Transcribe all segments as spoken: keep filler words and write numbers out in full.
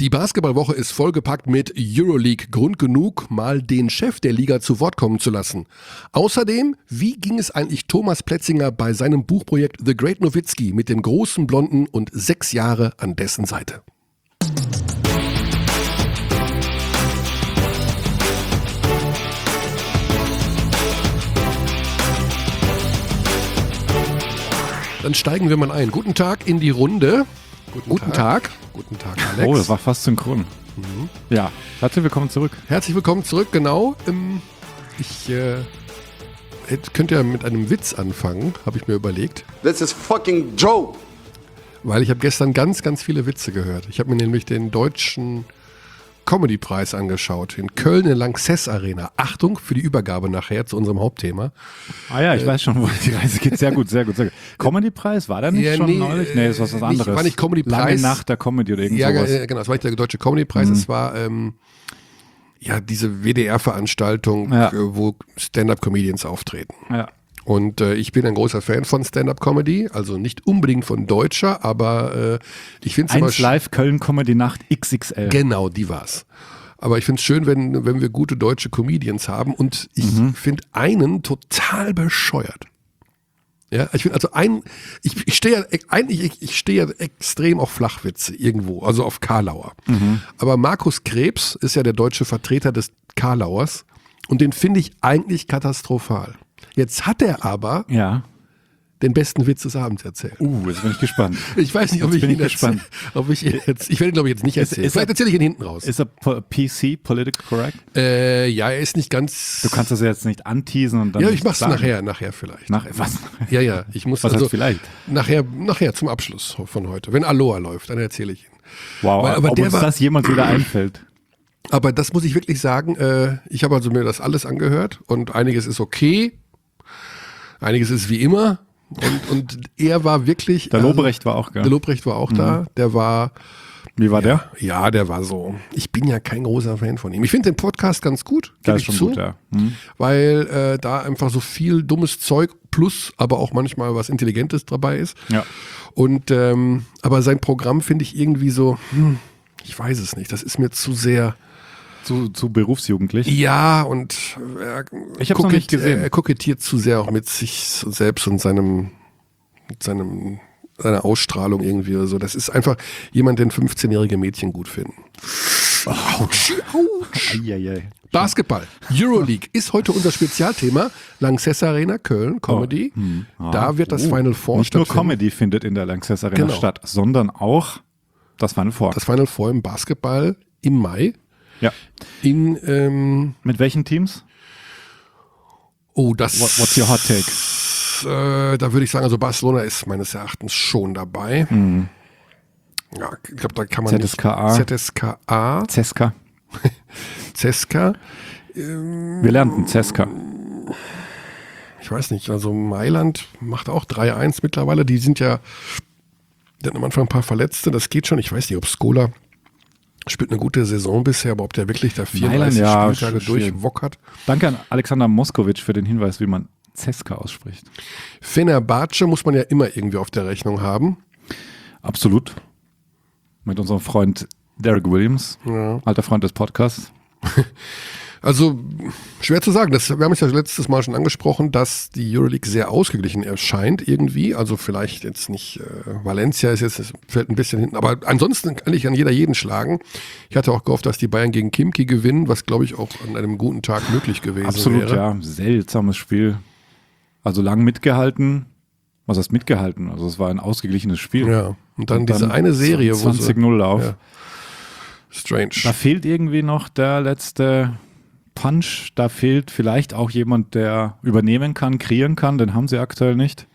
Die Basketballwoche ist vollgepackt mit Euroleague. Grund genug, mal den Chef der Liga zu Wort kommen zu lassen. Außerdem, wie ging es eigentlich Thomas Plätzinger bei seinem Buchprojekt The Great Nowitzki mit dem großen Blonden und sechs Jahre an dessen Seite? Dann steigen wir mal ein. Guten Tag in die Runde. Guten, Guten Tag. Tag. Guten Tag, Alex. Oh, das war fast synchron. Mhm. Ja, herzlich willkommen zurück. Herzlich willkommen zurück, genau. Ich äh, könnte ja mit einem Witz anfangen, habe ich mir überlegt. This is fucking joke. Weil ich habe gestern ganz, ganz viele Witze gehört. Ich habe mir nämlich den deutschen Comedy-Preis angeschaut, in Köln in der Lanxess Arena. Achtung für die Übergabe nachher zu unserem Hauptthema. Ah ja, ich äh, weiß schon, wo die Reise geht. Sehr gut, sehr gut. Sehr gut. Comedy-Preis, war der nicht ja, schon nee, neulich? Nee, das war was anderes. Nicht, war nicht Comedy-Preis. Lange Nacht der Comedy oder irgend ja, sowas. Ja, genau, das war nicht der deutsche Comedy-Preis, es mhm. war ähm, ja diese W D R-Veranstaltung, ja. wo Stand-Up-Comedians auftreten. Ja. Und äh, ich bin ein großer Fan von Stand-Up-Comedy, also nicht unbedingt von deutscher, aber äh, ich finde es immer... eins Live Köln Comedy Nacht X X L. Genau, die war's. Aber ich finde es schön, wenn, wenn wir gute deutsche Comedians haben und ich mhm. finde einen total bescheuert. Ja, ich finde also ein, ich, ich stehe ja eigentlich, ich, ich stehe ja extrem auf Flachwitze irgendwo, also auf Karlauer. Mhm. Aber Markus Krebs ist ja der deutsche Vertreter des Karlauers und den finde ich eigentlich katastrophal. Jetzt hat er aber ja. den besten Witz des Abends erzählt. Uh, jetzt bin ich gespannt. Ich weiß nicht, ob jetzt ich bin ihn ich gespannt. Erzähl, ob ich, jetzt, ich werde ihn glaube ich jetzt nicht erzählen. Ist, ist Vielleicht erzähle ich ihn hinten raus. Ist er P C, Political Correct? Äh, ja, er ist nicht ganz... Du kannst das jetzt nicht anteasen und dann... Ja, ich mach's sagen. nachher, nachher vielleicht. Nach, was? Ja, ja, ich muss was also... heißt vielleicht? Nachher, nachher zum Abschluss von heute. Wenn Aloha läuft, dann erzähle ich ihn. Wow, Weil, aber ob der uns war, das jemals wieder einfällt. Aber das muss ich wirklich sagen, äh, ich habe also mir das alles angehört und einiges ist okay, einiges ist wie immer. Und, und er war wirklich... Der Lobrecht war auch, gell? Der Lobrecht war auch mhm. da. Der war... Wie war ja, der? Ja, der war so... Ich bin ja kein großer Fan von ihm. Ich finde den Podcast ganz gut. Der ist schon zu, gut, ja. Mhm. Weil äh, da einfach so viel dummes Zeug plus aber auch manchmal was Intelligentes dabei ist. Ja. Und ähm, aber sein Programm finde ich irgendwie so... Hm, ich weiß es nicht. Das ist mir zu sehr... Zu, zu berufsjugendlich? Ja, und er, ich hab's noch nicht gesehen. Er kokettiert zu sehr auch mit sich selbst und seinem, mit seinem, seiner Ausstrahlung irgendwie oder so. Das ist einfach jemand, den fünfzehnjährige Mädchen gut finden. Autsch, autsch. Eieiei. Basketball, Euroleague ist heute unser Spezialthema. Lanxess Arena, Köln, Comedy. Oh. Hm. Ah. Da wird das oh. Final Four Nicht nur Comedy findet in der Lanxess Arena genau. statt, sondern auch das Final Four. Das Final Four im Basketball im Mai. Ja. In, ähm, Mit welchen Teams? Oh, das. What, what's your hot take? Äh, da würde ich sagen, also Barcelona ist meines Erachtens schon dabei. Mhm. Ja, ich glaube, da kann man Z S K A. nicht. Z S K A. Ceska. Ceska. Ähm, Wir lernten Ceska. Ich weiß nicht, also Mailand macht auch drei eins mittlerweile. Die sind ja, die hatten am Anfang ein paar Verletzte, das geht schon. Ich weiß nicht, ob Scola spielt eine gute Saison bisher, aber ob der wirklich da vierunddreißig ja, Spieltage durchwockert. Danke an Alexander Moskowitsch für den Hinweis, wie man Ceska ausspricht. Fenerbahce muss man ja immer irgendwie auf der Rechnung haben. Absolut. Mit unserem Freund Derek Williams, ja. alter Freund des Podcasts. Also schwer zu sagen. Das, wir haben es ja letztes Mal schon angesprochen, dass die Euroleague sehr ausgeglichen erscheint irgendwie. Also vielleicht jetzt nicht, äh, Valencia ist jetzt, fällt ein bisschen hinten. Aber ansonsten kann ich an jeder jeden schlagen. Ich hatte auch gehofft, dass die Bayern gegen Khimki gewinnen, was glaube ich auch an einem guten Tag möglich gewesen Absolut, wäre. Absolut, ja. Seltsames Spiel. Also lang mitgehalten. Was heißt mitgehalten? Also es war ein ausgeglichenes Spiel. Ja, und dann, und dann diese eine Serie, wo zwanzig null Lauf. Ja. Strange. Da fehlt irgendwie noch der letzte Punch, da fehlt vielleicht auch jemand, der übernehmen kann, kreieren kann, den haben sie aktuell nicht.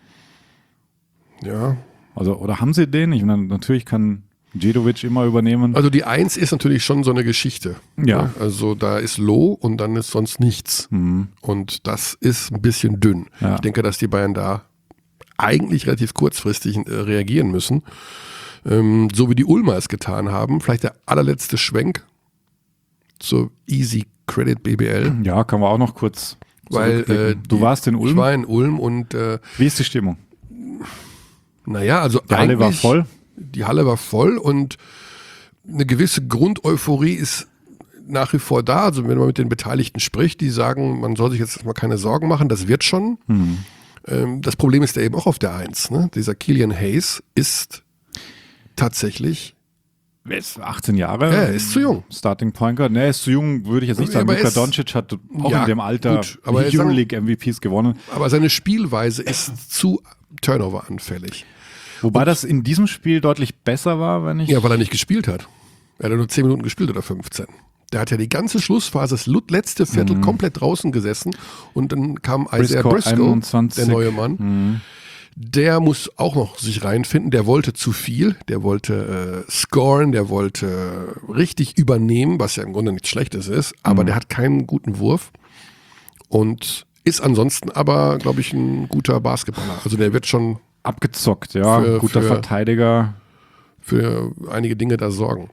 Ja. Also, oder haben sie den? Ich meine, natürlich kann Djedovic immer übernehmen. Also die Eins ist natürlich schon so eine Geschichte. Ja. Ne? Also da ist Loh und dann ist sonst nichts. Mhm. Und das ist ein bisschen dünn. Ja. Ich denke, dass die Bayern da eigentlich relativ kurzfristig äh, reagieren müssen. Ähm, so wie die Ulmer es getan haben. Vielleicht der allerletzte Schwenk zur Easy Credit B B L. Ja, kann man auch noch kurz Weil äh, Du die, warst in Ulm? Ich war in Ulm und äh, wie ist die Stimmung? Naja, also die Halle war voll? Die Halle war voll und eine gewisse Grundeuphorie ist nach wie vor da. Also wenn man mit den Beteiligten spricht, die sagen, man soll sich jetzt mal keine Sorgen machen, das wird schon. Hm. Ähm, das Problem ist ja eben auch auf der Eins. Ne? Dieser Killian Hayes ist tatsächlich... Er ist achtzehn Jahre. Ja, er ist zu jung. Starting Point Guard. Ne, er ist zu jung, würde ich jetzt nicht Ja, sagen. aber er Luka ist- Doncic hat auch Ja, in dem Alter gut, aber er ist- Euroleague M V Ps gewonnen. Aber seine Spielweise ist zu Turnover-anfällig. Wobei das in diesem Spiel deutlich besser war, wenn ich... Ja, weil er nicht gespielt hat. Er hat nur zehn Minuten gespielt oder fünfzehn. Der hat ja die ganze Schlussphase, das lut- letzte Viertel komplett draußen gesessen und dann kam Isaiah Briscoe, Briscoe, einundzwanzig. der neue Mann. Der muss auch noch sich reinfinden. Der wollte zu viel. Der wollte äh, scoren, der wollte richtig übernehmen, was ja im Grunde nichts Schlechtes ist. Aber der hat keinen guten Wurf und ist ansonsten aber, glaube ich, ein guter Basketballer. Also der wird schon Abgezockt, ja. Für- Guter für- Verteidiger. für einige Dinge da sorgen.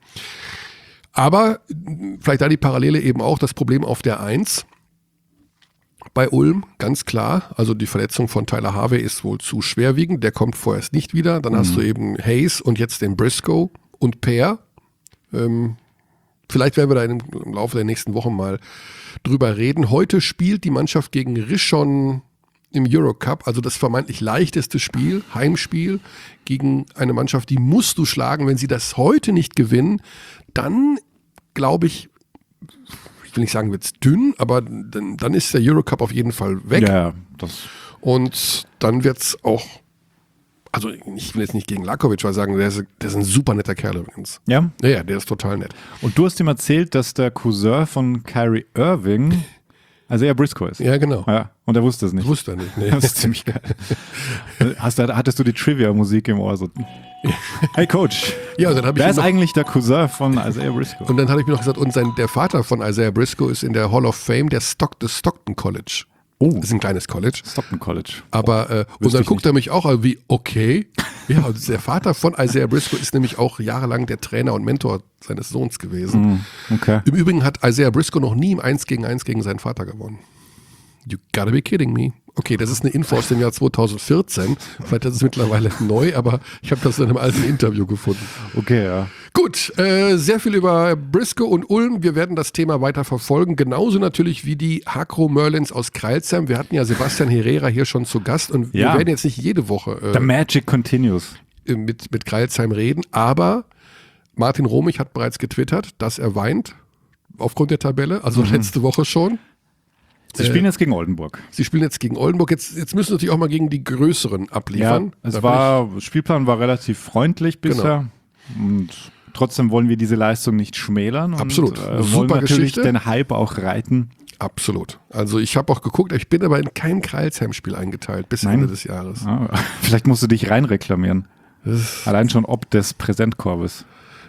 Aber mh, vielleicht da die Parallele eben auch das Problem auf der Eins. Bei Ulm, ganz klar, also die Verletzung von Tyler Harvey ist wohl zu schwerwiegend, der kommt vorerst nicht wieder. Dann hast du eben Hayes und jetzt den Briscoe und Peer. Ähm, vielleicht werden wir da im, im Laufe der nächsten Wochen mal drüber reden. Heute spielt die Mannschaft gegen Rishon im Eurocup, also das vermeintlich leichteste Spiel, Heimspiel, gegen eine Mannschaft, die musst du schlagen. Wenn sie das heute nicht gewinnen, dann glaube ich, ich will nicht sagen, wird es dünn, aber dann, dann ist der Eurocup auf jeden Fall weg. Ja, das... Und dann wird es auch, also ich will jetzt nicht gegen Lakovic was sagen, der ist, der ist ein super netter Kerl übrigens. Ja. Ja, ja, der ist total nett. Und du hast ihm erzählt, dass der Cousin von Kyrie Irving Isaiah Briscoe ist. Ja, genau. Ja, und er wusste es nicht. Wusste er nicht. Nee. Das ist ziemlich geil. Hast, du- hattest du die Trivia-Musik im Ohr? So. Hey Coach, Ja, und dann habe ich wer ihm ist noch, eigentlich der Cousin von Isaiah Briscoe? und dann habe ich mir noch gesagt, und sein, der Vater von Isaiah Briscoe ist in der Hall of Fame der Stock, des Stockton College. Oh. Das ist ein kleines College. Stockton College. Aber äh, und dann ich guckt er mich auch an wie, okay. Ja, und der Vater von Isaiah Briscoe ist nämlich auch jahrelang der Trainer und Mentor seines Sohns gewesen. Okay. Im Übrigen hat Isaiah Briscoe noch nie im eins gegen eins gegen seinen Vater gewonnen. You gotta be kidding me. Okay, das ist eine Info aus dem Jahr zweitausendvierzehn. Vielleicht ist es mittlerweile neu, aber ich habe das in einem alten Interview gefunden. Okay, ja. Gut, äh, sehr viel über Briscoe und Ulm. Wir werden das Thema weiter verfolgen. Genauso natürlich wie die Hakro Merlins aus Crailsheim. Wir hatten ja Sebastian Herrera hier schon zu Gast und Ja. wir werden jetzt nicht jede Woche The äh, Magic continues. mit, mit Crailsheim reden, aber Martin Romich hat bereits getwittert, dass er weint aufgrund der Tabelle, also letzte Woche schon. Sie spielen jetzt gegen Oldenburg. Sie spielen jetzt gegen Oldenburg. Jetzt, jetzt müssen sie natürlich auch mal gegen die Größeren abliefern. es Da war, Spielplan war relativ freundlich bisher. Und trotzdem wollen wir diese Leistung nicht schmälern. Und, Absolut. Äh, Super wollen natürlich Geschichte. den Hype auch reiten. Absolut. Also ich habe auch geguckt, ich bin aber in kein Crailsheim-Spiel eingeteilt bis Nein. Ende des Jahres. Ah, vielleicht musst du dich reinreklamieren. Allein schon ob des Präsentkorbes.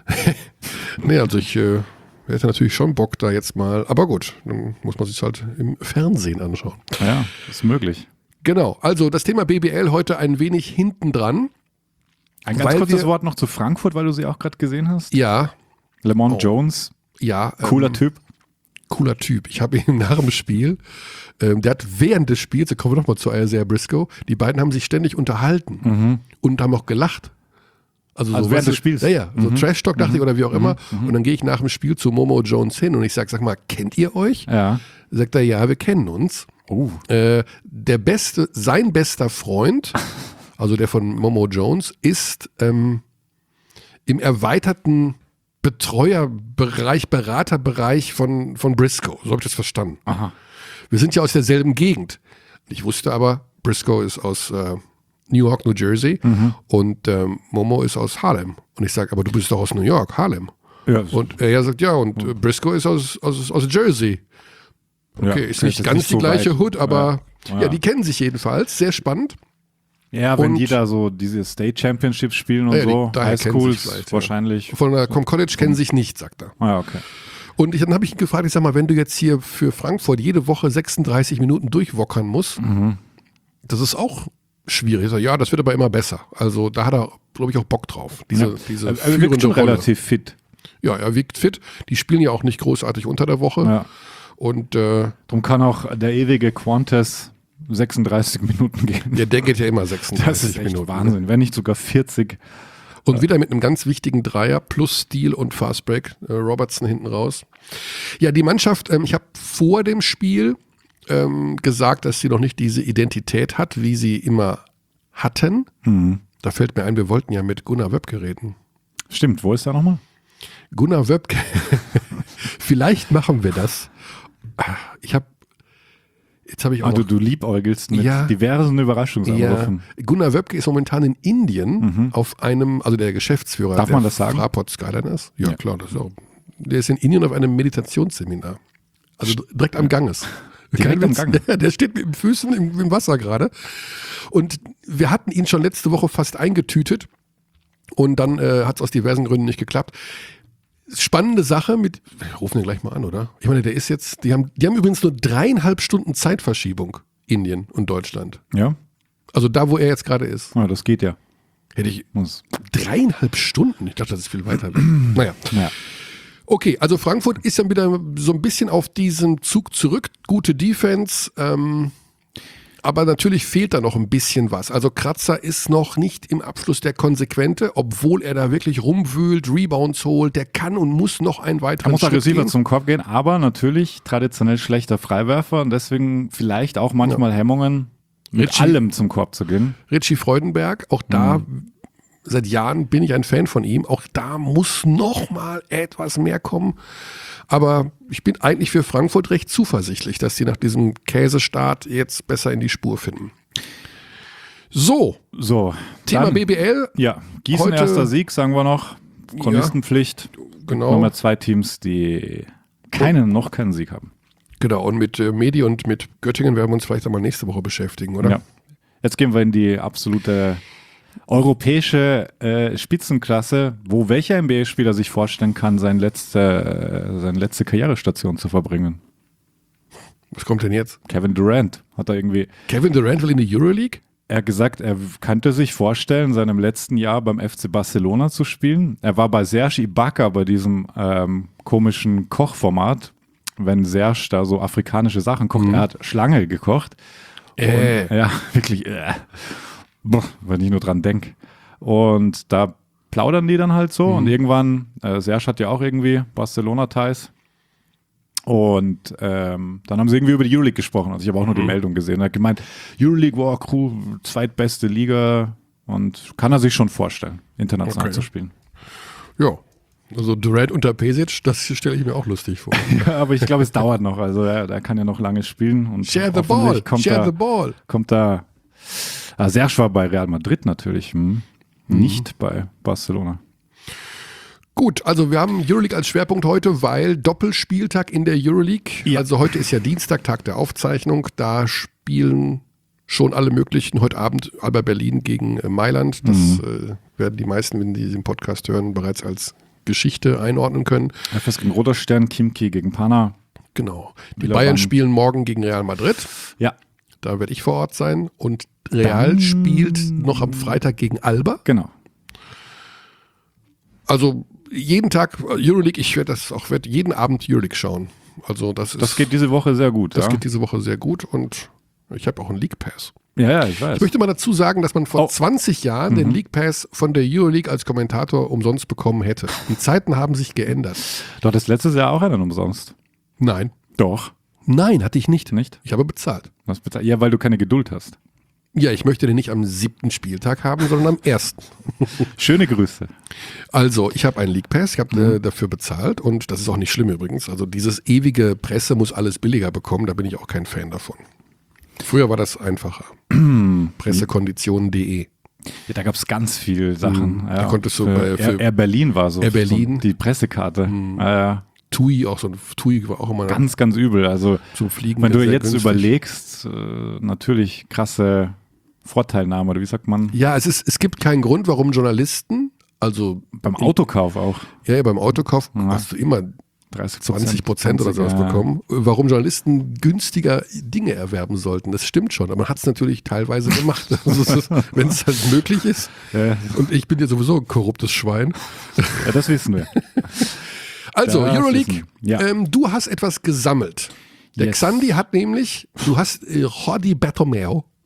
Nee, also ich äh, hätte natürlich schon Bock da jetzt mal, aber gut, dann muss man sich halt im Fernsehen anschauen. Ja, ist möglich. Genau, also das Thema B B L heute ein wenig hinten dran. Ein ganz Weil kurzes wir- Wort noch zu Frankfurt, weil du sie auch gerade gesehen hast. Ja, Lamont Oh. Jones, ja. cooler ähm, Typ. Cooler Typ. Ich habe ihn nach dem Spiel, ähm, der hat während des Spiels, da kommen wir nochmal zu Isaiah Briscoe, die beiden haben sich ständig unterhalten und haben auch gelacht. Also, Also so, während weißt du, des Spiels? Ja, ja, so Trash-Talk dachte ich oder wie auch immer. Und dann gehe ich nach dem Spiel zu Momo Jones hin und ich sage, sag mal, kennt ihr euch? Ja. Sagt er, ja, wir kennen uns. Oh. Äh, der beste, sein bester Freund, also der von Momo Jones, ist ähm, im erweiterten Betreuerbereich, Beraterbereich von, von Briscoe. So habe ich das verstanden. Aha. Wir sind ja aus derselben Gegend. Ich wusste aber, Briscoe ist aus äh, New York, New Jersey und ähm, Momo ist aus Harlem. Und ich sage, aber du bist doch aus New York, Harlem. Ja, Und er sagt, ja, und äh, Briscoe ist aus, aus, aus Jersey. Okay, ja, ist nicht jetzt ganz nicht die so gleiche weit. Hood, aber ja. Ja. ja, die kennen sich jedenfalls. Sehr spannend. Ja, wenn Und- die da so diese State Championships spielen und Ja, die- so, daher kennen sie sich Highschools vielleicht, ja. wahrscheinlich. Von der vom College kennen sich nicht, sagt er. Ah, okay. Und ich, dann habe ich ihn gefragt, ich sag mal, wenn du jetzt hier für Frankfurt jede Woche sechsunddreißig Minuten durchwockern musst, das ist auch schwierig. Ich sag, ja, das wird aber immer besser. Also da hat er, glaube ich, auch Bock drauf. Diese, Ja. diese Also, er wirkt führende schon Rolle. relativ fit. Ja, er wirkt fit. Die spielen ja auch nicht großartig unter der Woche. Ja. Und äh, Darum kann auch der ewige Quantes sechsunddreißig Minuten gehen. ja, der geht ja immer Das sechsunddreißig ist echt Minuten. Wahnsinn. Wenn nicht sogar vierzig. Und wieder mit einem ganz wichtigen Dreier plus Steal und Fastbreak. Äh, Robertson hinten raus. Ja, die Mannschaft, ähm, ich habe vor dem Spiel ähm, gesagt, dass sie noch nicht diese Identität hat, wie sie immer hatten. Mhm. Da fällt mir ein, wir wollten ja mit Gunnar Wöbke reden. Stimmt, wo ist er nochmal? Gunnar Wöbke. Vielleicht machen wir das. Ich habe Jetzt habe ich auch Ah, noch, du, du liebäugelst mit Ja. diversen Überraschungsanrufen. ja, Gunnar Wöbke ist momentan in Indien Mhm. auf einem, also der Geschäftsführer Darf der man das sagen? Fraport Skyliners. Ja, Ja. klar, das ist auch. Der ist in Indien auf einem Meditationsseminar. Also direkt am Ganges. Direkt am Witz. Gange? Der, der steht mit den Füßen im, im Wasser gerade. Und wir hatten ihn schon letzte Woche fast eingetütet. Und dann äh, hat es aus diversen Gründen nicht geklappt. Spannende Sache mit, wir rufen den gleich mal an, oder? Ich meine, der ist jetzt, die haben, die haben übrigens nur dreieinhalb Stunden Zeitverschiebung, Indien und Deutschland. Ja, Also da, wo er jetzt gerade ist. ah, das geht ja. Hätte ich Muss. dreieinhalb Stunden? Ich dachte, das ist viel weiter weg. Naja. Ja. Okay, also Frankfurt ist dann wieder so ein bisschen auf diesen Zug zurück. Gute Defense, ähm, aber natürlich fehlt da noch ein bisschen was. Also Kratzer ist noch nicht im Abschluss der Konsequente, obwohl er da wirklich rumwühlt, Rebounds holt. Der kann und muss noch einen Er weiteren muss Schritt aggressiver gehen. zum Korb gehen, aber natürlich traditionell schlechter Freiwerfer und deswegen vielleicht auch manchmal Hemmungen, mit Richie- allem zum Korb zu gehen. Richie Freudenberg, auch da, seit Jahren bin ich ein Fan von ihm. Auch da muss noch mal etwas mehr kommen. Aber ich bin eigentlich für Frankfurt recht zuversichtlich, dass sie nach diesem Käsestart jetzt besser in die Spur finden. So, So, Thema dann, B B L. Ja, Gießen Heute- erster Sieg, sagen wir noch. Chronistenpflicht. Genau. Nochmal zwei Teams, die keinen, noch keinen Sieg haben. Genau, und mit äh, Medi und mit Göttingen werden wir uns vielleicht einmal nächste Woche beschäftigen, oder? Ja. Jetzt gehen wir in die absolute europäische äh, Spitzenklasse, wo welcher N B A-Spieler sich vorstellen kann, seine letzte, äh, seine letzte Karrierestation zu verbringen. Was kommt denn jetzt? Kevin Durant hat er irgendwie, Kevin Durant will in die Euroleague? er hat gesagt, er könnte sich vorstellen, in seinem letzten Jahr beim F C Barcelona zu spielen. Er war bei Serge Ibaka bei diesem ähm, komischen Kochformat, wenn Serge da so afrikanische Sachen kocht. Er hat Schlange gekocht. Äh. Und, ja, wirklich. Äh. Boah, wenn ich nur dran denke. Und da plaudern die dann halt so. Und irgendwann, äh, Serge hat ja auch irgendwie Barcelona-Ties. Und ähm, dann haben sie irgendwie über die Euroleague gesprochen. Also ich habe auch nur die Meldung gesehen. Er hat gemeint, Euroleague war Crew, zweitbeste Liga. Und kann er sich schon vorstellen, international Okay. zu spielen. Ja. Also Durant unter Pesic, das stelle ich mir auch lustig vor. Ja, aber ich glaube, es dauert noch. Also er, er kann ja noch lange spielen. Und Share the hoffentlich ball, kommt share da, the ball. kommt da. Ah, Serge war bei Real Madrid natürlich. Hm. Nicht bei Barcelona. Gut, also wir haben Euroleague als Schwerpunkt heute, weil Doppelspieltag in der Euroleague. Ja. Also heute ist ja Dienstag, Tag der Aufzeichnung. Da spielen schon alle möglichen. Heute Abend Alba Berlin gegen äh, Mailand. Das äh, werden die meisten, wenn die diesen Podcast hören, bereits als Geschichte einordnen können. F S gegen Roter Stern, Kimki gegen Pana. Genau. Die Wieder Bayern wann? spielen morgen gegen Real Madrid. Ja, Da werde ich vor Ort sein. Und Real Dann- spielt noch am Freitag gegen Alba. genau. Also jeden Tag Euroleague, ich werde das auch werde jeden Abend Euroleague schauen. Also das ist Das geht diese Woche sehr gut. das ja. geht diese Woche sehr gut und ich habe auch einen League Pass. ja, ja, ich weiß. Ich möchte mal dazu sagen, dass man vor Oh. zwanzig Jahren den League Pass von der Euroleague als Kommentator umsonst bekommen hätte. Die Zeiten haben sich geändert. Du hattest letztes Jahr auch einen umsonst. Nein. Doch. Nein, hatte ich nicht. Nicht? Ich habe bezahlt. Was bezahlt? Ja, weil du keine Geduld hast. Ja, ich möchte den nicht am siebten Spieltag haben, sondern am ersten. Schöne Grüße. Also, ich habe einen League Pass, ich habe äh, dafür bezahlt und das ist auch nicht schlimm übrigens. Also dieses ewige Presse muss alles billiger bekommen, da bin ich auch kein Fan davon. Früher war das einfacher. Pressekonditionen punkt de. Ja, da gab es ganz viele Sachen. Ja, da konntest du für bei- für- Air, Air Berlin war so. Air Berlin. So die Pressekarte. Ja, ja. TUI, auch so ein TUI war auch immer Ganz, ganz übel. Also, zum Fliegen. wenn du sehr jetzt günstig. überlegst, äh, natürlich krasse Vorteilnahme, oder wie sagt man? Ja, es, ist, es gibt keinen Grund, warum Journalisten, also Beim Autokauf auch. ja, ja beim Autokauf Ja. hast du immer dreißig zwanzig Prozent oder sowas ja. bekommen. Warum Journalisten günstiger Dinge erwerben sollten, das stimmt schon. Aber man hat es natürlich teilweise gemacht. Also wenn es halt möglich ist. Ja, Und ich bin ja sowieso ein korruptes Schwein. ja, das wissen wir. Also, Das Euroleague, wissen wir. Ja. ähm, du hast etwas gesammelt. Der Yes. Xandi hat nämlich, du hast äh, Jordi Bertomeu,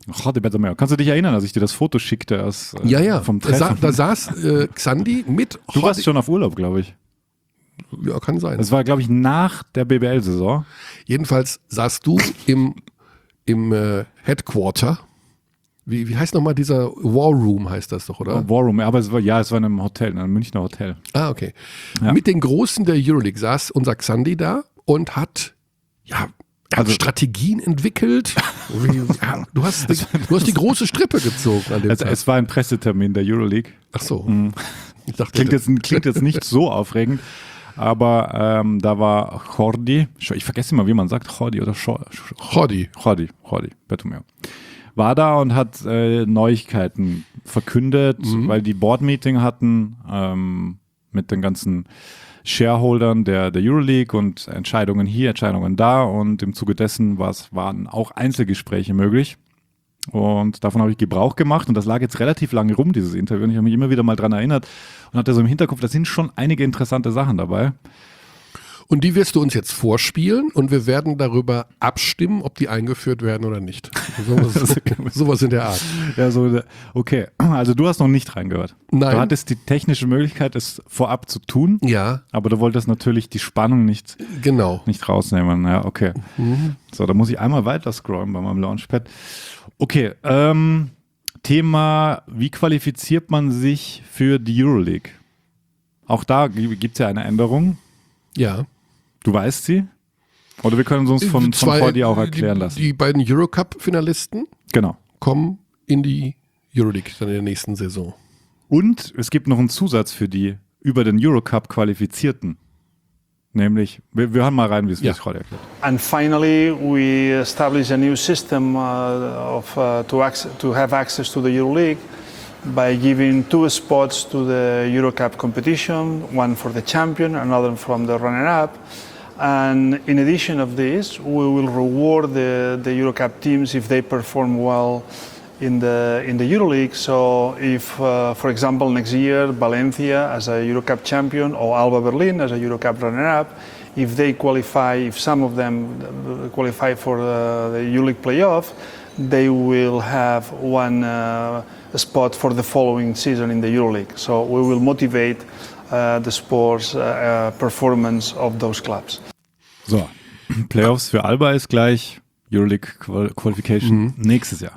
Jordi Bertomeu. Kannst du dich erinnern, als ich dir das Foto schickte aus, äh, Ja, ja. vom Da, sa Treffen? da saß äh, Xandi mit Du warst schon auf Urlaub, glaube ich. Ja, kann sein. Das war, glaube ich, nach der B B L-Saison. Jedenfalls saßt du im, im äh, Headquarter. Wie, wie heißt nochmal dieser War Room, heißt das doch, oder? War Room, aber es war, ja, es war in einem Hotel, in einem Münchner Hotel. Ah, okay. Ja. Mit den Großen der Euroleague saß unser Xandi da und hat, ja, er hat Also- Strategien entwickelt. Wie, ja, du, hast die, du hast die große Strippe gezogen an dem Es, Tag. es war ein Pressetermin der Euroleague. Ach so. Ich dachte, Klingt jetzt, klingt jetzt nicht so aufregend, aber ähm, da war Jordi, ich vergesse immer, wie man sagt, Jordi oder Jordi. Jordi. Jordi, Jordi, Bertomeu. War da und hat äh, Neuigkeiten verkündet, weil die Board-Meeting hatten ähm, mit den ganzen Shareholdern der, der Euroleague und Entscheidungen hier, Entscheidungen da, und im Zuge dessen war's, waren auch Einzelgespräche möglich. Und davon habe ich Gebrauch gemacht und das lag jetzt relativ lange rum, dieses Interview, und ich habe mich immer wieder mal dran erinnert und hatte so im Hinterkopf, da sind schon einige interessante Sachen dabei. Und die wirst du uns jetzt vorspielen und wir werden darüber abstimmen, ob die eingeführt werden oder nicht. Sowas, sowas in der Art. Ja, so, okay, also du hast noch nicht reingehört. Nein. Du hattest die technische Möglichkeit, es vorab zu tun, Ja, aber du wolltest natürlich die Spannung nicht, genau. nicht rausnehmen. Ja, okay. So, da muss ich einmal weiter scrollen bei meinem Launchpad. Okay, ähm, Thema, wie qualifiziert man sich für die Euroleague? Auch da gibt es ja eine Änderung. Ja. Du weißt sie? Oder wir können es uns von, von Zwei- Jordi auch erklären die, lassen. Die beiden Eurocup-Finalisten Genau. kommen in die Euroleague dann in der nächsten Saison. Und es gibt noch einen Zusatz für die über den Eurocup Qualifizierten. Nämlich, wir, wir hören mal rein, wie es Ja. ja. Jordi erklärt. And finally, we established a new system uh, of, uh, to, access, to have access to the EuroLeague by giving two spots to the EuroCup competition, one for the champion, another from the runner-up. And in addition of this, we will reward the, the EuroCup teams if they perform well in the in the EuroLeague. So if, uh, for example, next year Valencia as a EuroCup champion or Alba Berlin as a EuroCup runner-up, if they qualify, if some of them uh, qualify for uh, the EuroLeague playoff, they will have one uh, spot for the following season in the EuroLeague. So we will motivate uh, the sports uh, uh, performance of those clubs. So, Playoffs für Alba ist gleich Euroleague Qual- Qualification nächstes Jahr.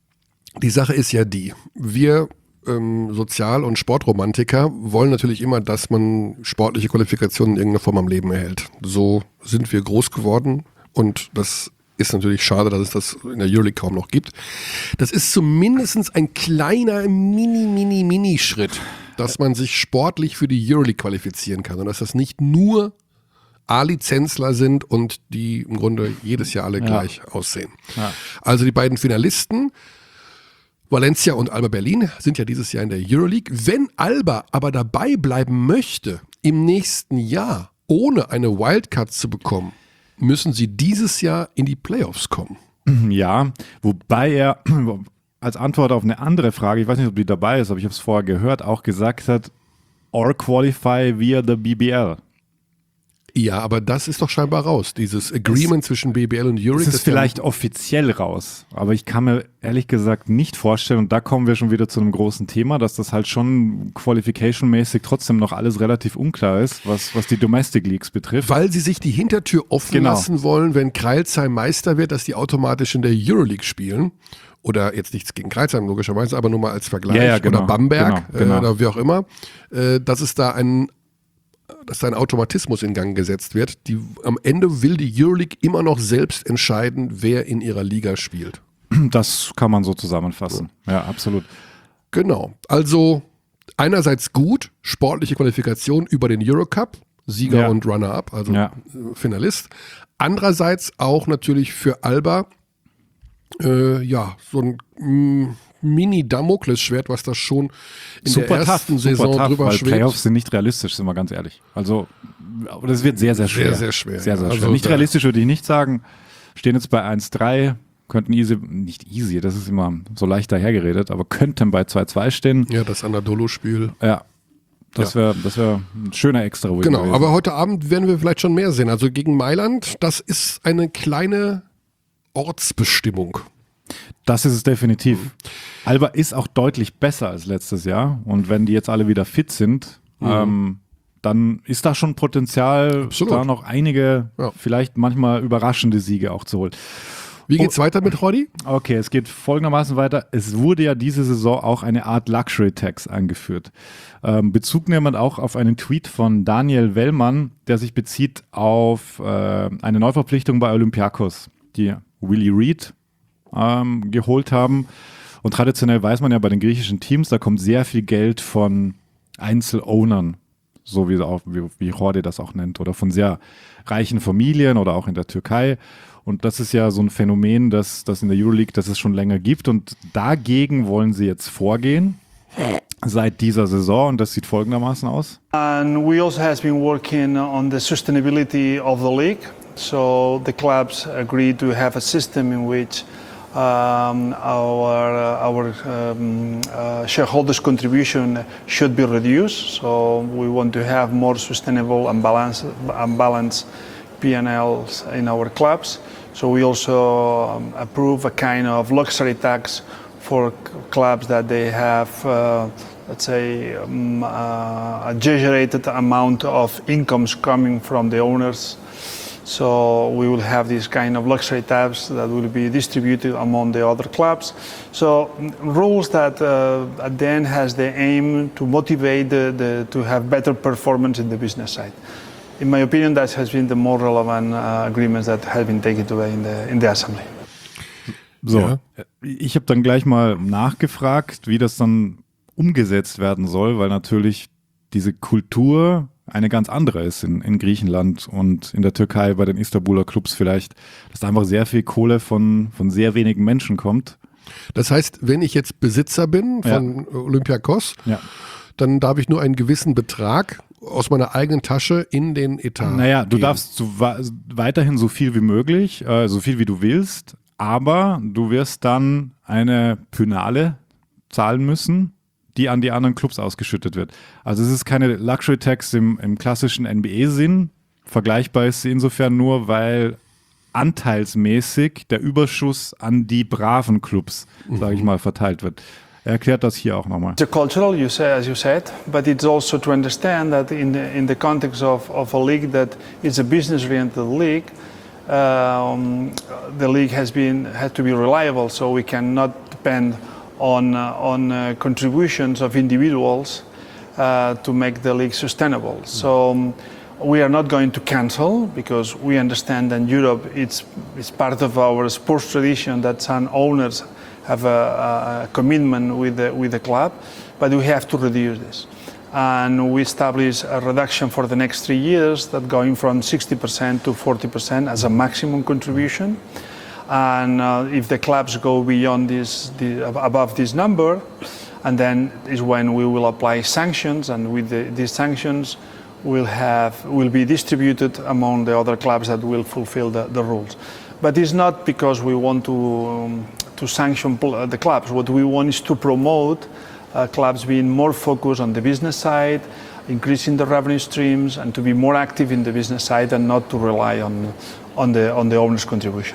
Die Sache ist ja die, wir ähm, Sozial- und Sportromantiker wollen natürlich immer, dass man sportliche Qualifikationen in irgendeiner Form am Leben erhält. So sind wir groß geworden und das ist natürlich schade, dass es das in der Euroleague kaum noch gibt. Das ist zumindest ein kleiner Mini, Mini, Mini-Schritt, dass man sich sportlich für die Euroleague qualifizieren kann und dass das nicht nur A-Lizenzler sind und die im Grunde jedes Jahr alle Ja. gleich aussehen. Ja. Also die beiden Finalisten, Valencia und Alba Berlin, sind ja dieses Jahr in der Euroleague. Wenn Alba aber dabei bleiben möchte, im nächsten Jahr ohne eine Wildcard zu bekommen, müssen sie dieses Jahr in die Playoffs kommen. Ja, wobei er als Antwort auf eine andere Frage, ich weiß nicht, ob die dabei ist, aber ich habe es vorher gehört, auch gesagt hat, or qualify via the B B L. Ja, aber das ist doch scheinbar raus. Dieses Agreement zwischen B B L und Euroleague. Es ist das vielleicht offiziell raus, aber ich kann mir ehrlich gesagt nicht vorstellen, und da kommen wir schon wieder zu einem großen Thema, dass das halt schon qualification-mäßig trotzdem noch alles relativ unklar ist, was, was die Domestic Leagues betrifft. Weil sie sich die Hintertür offen Genau. lassen wollen, wenn Crailsheim Meister wird, dass die automatisch in der Euroleague spielen. Oder jetzt nichts gegen Crailsheim logischerweise, aber nur mal als Vergleich. Ja, ja, genau. Oder Bamberg Genau, genau. Äh, oder wie auch immer. Äh, dass es da ein dass da ein Automatismus in Gang gesetzt wird. Die, am Ende will die Euroleague immer noch selbst entscheiden, wer in ihrer Liga spielt. Das kann man so zusammenfassen. Ja, absolut. Genau. Also einerseits gut, sportliche Qualifikation über den Eurocup, Sieger Ja. und Runner-up, also Ja. äh, Finalist. Andererseits auch natürlich für Alba äh, ja, so ein mm, Mini-Damoklesschwert, was das schon in Super der ersten tough, Saison super tough, drüber weil schwebt. Playoffs sind nicht realistisch, sind wir ganz ehrlich. Also, aber das wird sehr, sehr schwer. Sehr, sehr schwer, Sehr, sehr ja. schwer. Also nicht da- realistisch würde ich nicht sagen. Stehen jetzt bei eins drei, könnten easy, nicht easy, das ist immer so leicht dahergeredet, aber könnten bei zwei zwei stehen. Ja, das Anadolu-Spiel. Ja, das wäre das wär ein schöner extra Win Genau, gewesen. aber heute Abend werden wir vielleicht schon mehr sehen. Also gegen Mailand, das ist eine kleine Ortsbestimmung. Das ist es definitiv. Alba ist auch deutlich besser als letztes Jahr. Und wenn die jetzt alle wieder fit sind, mhm. ähm, dann ist da schon Potenzial, Absolut. da noch einige, ja. vielleicht manchmal überraschende Siege auch zu holen. Wie geht's oh. weiter mit Roddy? Okay, es geht folgendermaßen weiter. Es wurde ja diese Saison auch eine Art Luxury Tax eingeführt. Ähm, Bezug nehmend auch auf einen Tweet von Daniel Wellmann, der sich bezieht auf äh, eine Neuverpflichtung bei Olympiakos, die Willie Reed ähm, geholt haben. Und traditionell weiß man ja bei den griechischen Teams, da kommt sehr viel Geld von Einzelownern, so wie, auch, wie, wie Jordi das auch nennt, oder von sehr reichen Familien oder auch in der Türkei. Und das ist ja so ein Phänomen, das, das in der Euroleague, das es schon länger gibt. Und dagegen wollen sie jetzt vorgehen seit dieser Saison. Und das sieht folgendermaßen aus. And we also has been working on the sustainability of the league. So the clubs agreed to have a system in which um, our uh, our um, uh, shareholders' contribution should be reduced. So we want to have more sustainable and balanced, and balanced P and Ls in our clubs. So we also um, approve a kind of luxury tax for c- clubs that they have, uh, let's say, um, uh, a exaggerated amount of incomes coming from the owners. So we will have this kind of luxury tax that will be distributed among the other clubs. So rules that uh, at the end has the aim to motivate the, the, to have better performance in the business side. In my opinion, that has been the more relevant uh, agreements that have been taken away in the, in the assembly. So, ja. Ich habe dann gleich mal nachgefragt, wie das dann umgesetzt werden soll, weil natürlich diese Kultur eine ganz andere ist in, in Griechenland und in der Türkei bei den Istanbuler Clubs vielleicht, dass da einfach sehr viel Kohle von, von sehr wenigen Menschen kommt. Das heißt, wenn ich jetzt Besitzer bin von Ja. Olympiakos, Ja. dann darf ich nur einen gewissen Betrag aus meiner eigenen Tasche in den Etat Naja, du geben. darfst so wa- weiterhin so viel wie möglich, äh, so viel wie du willst, aber du wirst dann eine Pönale zahlen müssen, die an die anderen Clubs ausgeschüttet wird. Also es ist keine Luxury Tax im, im klassischen N B A-Sinn. Vergleichbar ist sie insofern nur, weil anteilsmäßig der Überschuss an die braven Clubs, sage ich mal, verteilt wird. Er erklärt das hier auch nochmal. It's a cultural, you say, as you said, but it's also to understand that in the, in the context of, of a league that is a business-oriented league, um, the league has been had to be reliable, so we cannot depend on uh, on uh, contributions of individuals uh, to make the league sustainable. So um, we are not going to cancel because we understand that Europe it's it's part of our sports tradition that some owners have a, a commitment with the with the club, but we have to reduce this. And we establish a reduction for the next three years that going from sixty percent to forty percent as a maximum contribution. And uh, if the clubs go beyond this, the, above this number, and then is when we will apply sanctions, and with the, these sanctions will have will be distributed among the other clubs that will fulfill the, the rules. But it's not because we want to um, to sanction pl- the clubs. What we want is to promote uh, clubs being more focused on the business side, increasing the revenue streams, and to be more active in the business side and not to rely on on the on the owner's contribution.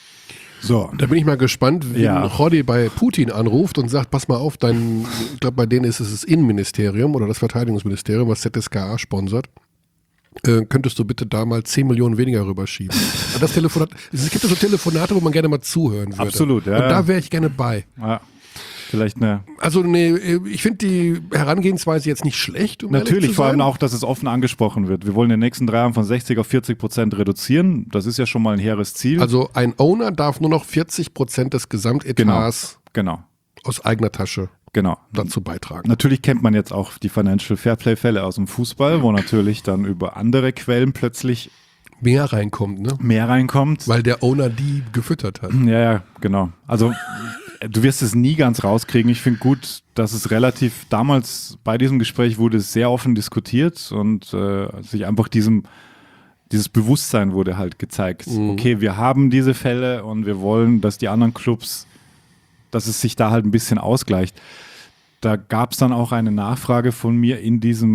So, Da bin ich mal gespannt, wenn Ja. Jordi bei Putin anruft und sagt, pass mal auf, dein, ich glaube bei denen ist es das Innenministerium oder das Verteidigungsministerium, was Z S K A sponsert. Äh, könntest du bitte da mal zehn Millionen weniger rüberschieben? Und das Telefonat, es gibt ja so Telefonate, wo man gerne mal zuhören würde. Absolut, ja, Und ja. da wäre ich gerne bei. ja, vielleicht eine. Also nee, ich finde die Herangehensweise jetzt nicht schlecht. Um ehrlich Natürlich, zu vor allem sein. auch, dass es offen angesprochen wird. Wir wollen in den nächsten drei Jahren von sechzig auf vierzig Prozent reduzieren. Das ist ja schon mal ein hehres Ziel. Also ein Owner darf nur noch vierzig Prozent des Gesamtetats genau, aus eigener Tasche genau. dazu beitragen. Natürlich kennt man jetzt auch die Financial Fairplay-Fälle aus dem Fußball, wo natürlich dann über andere Quellen plötzlich Mehr reinkommt, ne? mehr reinkommt. Weil der Owner die gefüttert hat. Ja, ja, genau. Also du wirst es nie ganz rauskriegen. Ich finde gut, dass es relativ, damals bei diesem Gespräch wurde es sehr offen diskutiert und äh, sich einfach diesem, dieses Bewusstsein wurde halt gezeigt. Mhm. Okay, wir haben diese Fälle und wir wollen, dass die anderen Clubs, dass es sich da halt ein bisschen ausgleicht. Da gab es dann auch eine Nachfrage von mir in diesem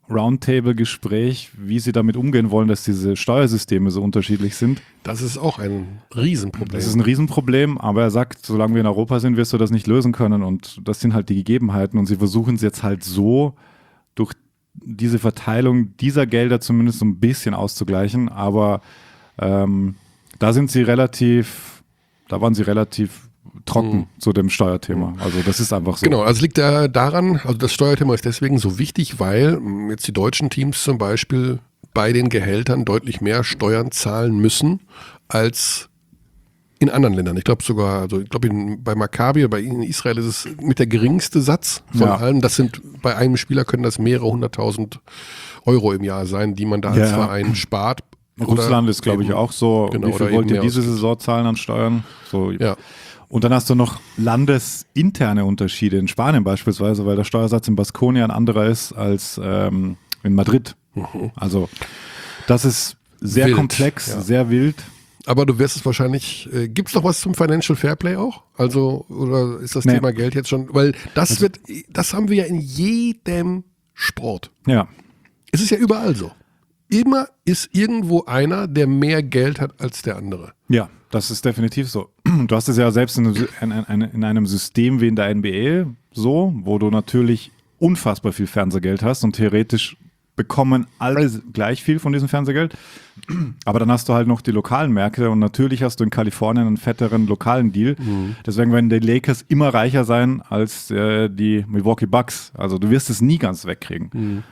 Roundtable-Gespräch, wie sie damit umgehen wollen, dass diese Steuersysteme so unterschiedlich sind. Das ist auch ein Riesenproblem. Das ist ein Riesenproblem, aber er sagt, solange wir in Europa sind, wirst du das nicht lösen können und das sind halt die Gegebenheiten und sie versuchen es jetzt halt so durch diese Verteilung dieser Gelder zumindest so ein bisschen auszugleichen, aber ähm, da sind sie relativ, da waren sie relativ trocken mhm. zu dem Steuerthema. Also das ist einfach so. Genau, also liegt da daran, also das Steuerthema ist deswegen so wichtig, weil jetzt die deutschen Teams zum Beispiel bei den Gehältern deutlich mehr Steuern zahlen müssen als in anderen Ländern. Ich glaube sogar, also ich glaube bei Maccabi, bei Ihnen in Israel ist es mit der geringste Satz von ja. allen. Das sind, bei einem Spieler können das mehrere hunderttausend Euro im Jahr sein, die man da als ja. Verein spart. Russland ist, glaube ich, auch so. Genau, wie viel wollt ihr diese Saison zahlen an Steuern? So, ja. Und dann hast du noch landesinterne Unterschiede in Spanien beispielsweise, weil der Steuersatz in Baskonia ein anderer ist als ähm, in Madrid. Mhm. Also das ist sehr wild, komplex, ja. sehr wild. Aber du wirst es wahrscheinlich, äh, gibt es noch was zum Financial Fairplay auch? Also, oder ist das nee. Thema Geld jetzt schon, weil das also, wird, das haben wir ja in jedem Sport. Ja. Es ist ja überall so. Immer ist irgendwo einer, der mehr Geld hat als der andere. Ja, das ist definitiv so. Du hast es ja selbst in, in, in, in einem System wie in der N B A so, wo du natürlich unfassbar viel Fernsehgeld hast und theoretisch bekommen alle gleich viel von diesem Fernsehgeld. Aber dann hast du halt noch die lokalen Märkte und natürlich hast du in Kalifornien einen fetteren lokalen Deal. Mhm. Deswegen werden die Lakers immer reicher sein als äh, die Milwaukee Bucks. Also du wirst es nie ganz wegkriegen. Mhm.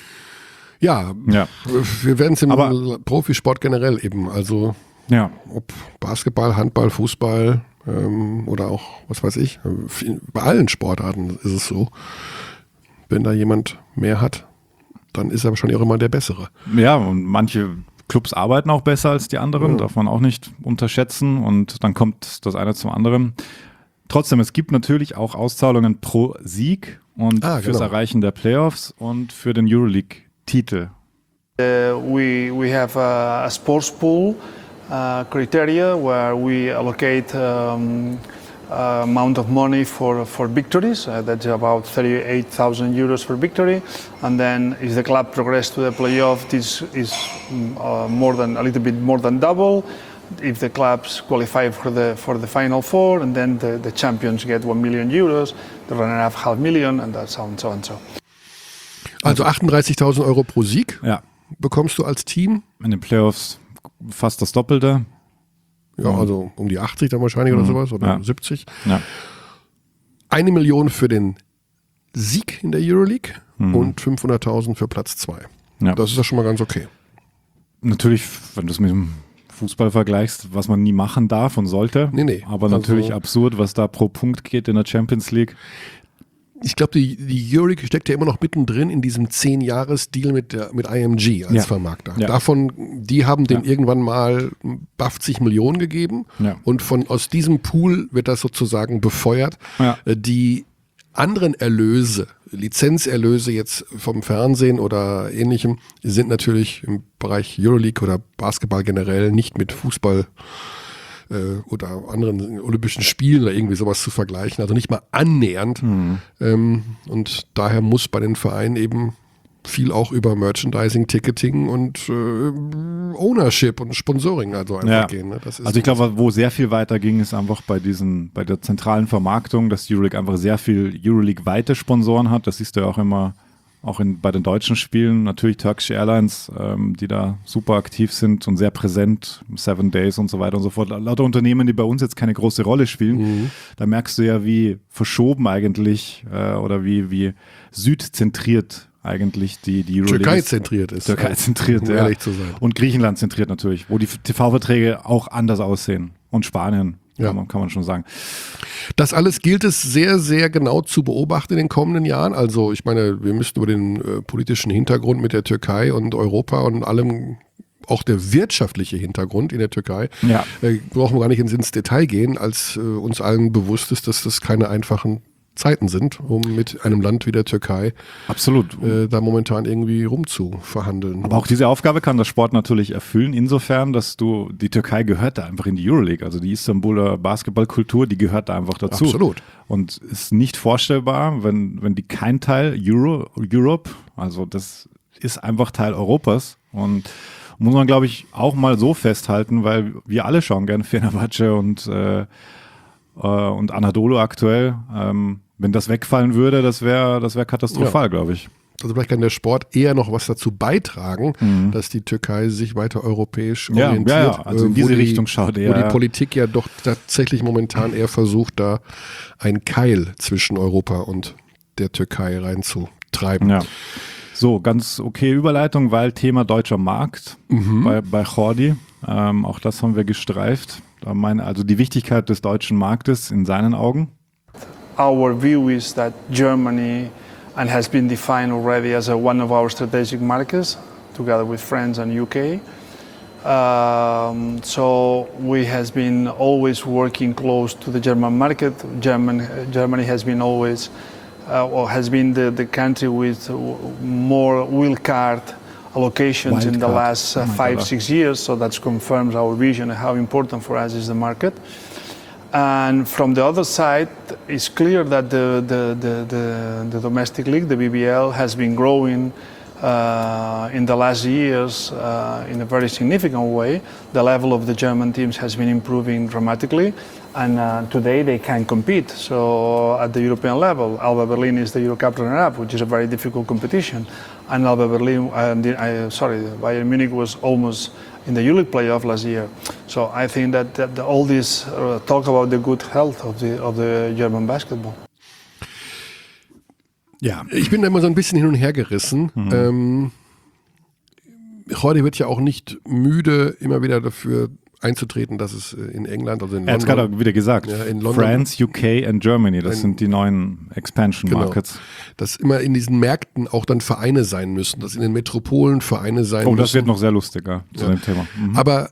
Ja, ja, wir werden es im Aber, Profisport generell eben, also ja. ob Basketball, Handball, Fußball ähm, oder auch, was weiß ich, bei allen Sportarten ist es so, wenn da jemand mehr hat, dann ist er wahrscheinlich auch immer der Bessere. Ja, und manche Clubs arbeiten auch besser als die anderen, ja. darf man auch nicht unterschätzen und dann kommt das eine zum anderen. Trotzdem, es gibt natürlich auch Auszahlungen pro Sieg und ah, fürs genau. Erreichen der Playoffs und für den Euroleague-Titel. Uh, we, we have a, a sports pool uh, criteria where we allocate um, uh, amount of money for, for victories. Uh, that's about thirty-eight thousand euros for victory. And then if the club progresses to the playoff, this is uh, more than a little bit more than double. If the clubs qualify for the for the final four, and then the, the champions get one million euros, the runner-up half million, and that's so and so and so. Also achtunddreißigtausend Euro pro Sieg ja. bekommst du als Team. In den Playoffs fast das Doppelte. Ja, mhm. also um die achtzig dann wahrscheinlich mhm. oder sowas, oder ja. siebzig. Ja. Eine Million für den Sieg in der Euroleague mhm. und fünfhunderttausend für Platz zwei. Ja. Das ist ja schon mal ganz okay. Natürlich, wenn du es mit dem Fußball vergleichst, was man nie machen darf und sollte. Nee, nee. Aber natürlich also, absurd, was da pro Punkt geht in der Champions League. Ich glaube, die, die Euroleague steckt ja immer noch mittendrin in diesem zehn-Jahres-Deal mit, der, mit I M G als ja. Vermarkter. Ja. Davon, die haben dem ja. irgendwann mal fünfzig Millionen gegeben ja. und von aus diesem Pool wird das sozusagen befeuert. Ja. Die anderen Erlöse, Lizenzerlöse jetzt vom Fernsehen oder ähnlichem, sind natürlich im Bereich Euroleague oder Basketball generell nicht mit Fußball äh, oder anderen Olympischen Spielen oder irgendwie sowas zu vergleichen, also nicht mal annähernd. Mhm. Ähm, und daher muss bei den Vereinen eben viel auch über Merchandising, Ticketing und äh, Ownership und Sponsoring also einfach ja. gehen. Ne? Das ist also ich glaube, wo sehr viel weiter ging, ist einfach bei diesen, bei der zentralen Vermarktung, dass Euroleague einfach sehr viel Euroleague-weite Sponsoren hat. Das siehst du ja auch immer, auch in, bei den deutschen Spielen. Natürlich Turkish Airlines, ähm, die da super aktiv sind und sehr präsent, Seven Days und so weiter und so fort. Lauter Unternehmen, die bei uns jetzt keine große Rolle spielen. Mhm. Da merkst du ja, wie verschoben eigentlich äh, oder wie, wie südzentriert eigentlich die, die Euroleague Türkei zentriert ist. Türkei zentriert, um ja. ehrlich zu sein. Und Griechenland zentriert natürlich, wo die T V-Verträge auch anders aussehen. Und Spanien, ja. kann man, kann man schon sagen. Das alles gilt es sehr, sehr genau zu beobachten in den kommenden Jahren. Also ich meine, wir müssten über den äh, politischen Hintergrund mit der Türkei und Europa und allem, auch der wirtschaftliche Hintergrund in der Türkei, ja. äh, brauchen wir gar nicht ins, ins Detail gehen, als äh, uns allen bewusst ist, dass das keine einfachen Zeiten sind, um mit einem Land wie der Türkei absolut äh, da momentan irgendwie rumzuverhandeln. Aber auch diese Aufgabe kann der Sport natürlich erfüllen, insofern, dass du, die Türkei gehört da einfach in die Euroleague, also die Istanbuler Basketballkultur, die gehört da einfach dazu. Absolut. Und ist nicht vorstellbar, wenn, wenn die kein Teil Euro, Europe, also das ist einfach Teil Europas und muss man, glaube ich, auch mal so festhalten, weil wir alle schauen gerne Fenerbahce und, äh, äh, und Anadolu aktuell. Ähm, wenn das wegfallen würde, das wäre das wär katastrophal, ja. glaube ich. Also vielleicht kann der Sport eher noch was dazu beitragen, mhm. dass die Türkei sich weiter europäisch ja, orientiert. Ja, ja, also in diese die, Richtung schaut eher. Wo die Politik ja doch tatsächlich momentan eher versucht, da einen Keil zwischen Europa und der Türkei reinzutreiben. Ja. So, ganz okay Überleitung, weil Thema deutscher Markt mhm. bei, bei Jordi. Ähm, auch das haben wir gestreift. Da meine, also die Wichtigkeit des deutschen Marktes in seinen Augen. Our view is that Germany and has been defined already as a, one of our strategic markets, together with France and U K. Um, so we has been always working close to the German market. German, Germany has been always, uh, or has been the, the country with more wheel card allocations Wild in the card. last uh, oh five, God. six years. So that confirms our vision and how important for us is the market. And from the other side, it's clear that the, the, the, the, the domestic league, the B B L, has been growing uh, in the last years uh, in a very significant way. The level of the German teams has been improving dramatically, and uh, today they can compete. So at the European level, Alba Berlin is the Eurocup runner-up, which is a very difficult competition. And Alba Berlin, uh, the, uh, sorry, Bayern Munich was almost in the Euroleague playoff last year. So I think that, that all this uh, talk about the good health of the, of the German basketball. Ja, ich bin da immer so ein bisschen hin und her gerissen. Mhm. Ähm, heute wird ja auch nicht müde, immer wieder dafür einzutreten, dass es in England, also in er London. Er hat gerade wieder gesagt, ja, in London, France, U K and Germany, das ein, sind die neuen Expansion genau, Markets. Dass immer in diesen Märkten auch dann Vereine sein müssen, dass in den Metropolen Vereine sein oh, müssen. Oh, das wird noch sehr lustiger zu ja. dem Thema. Mhm. Aber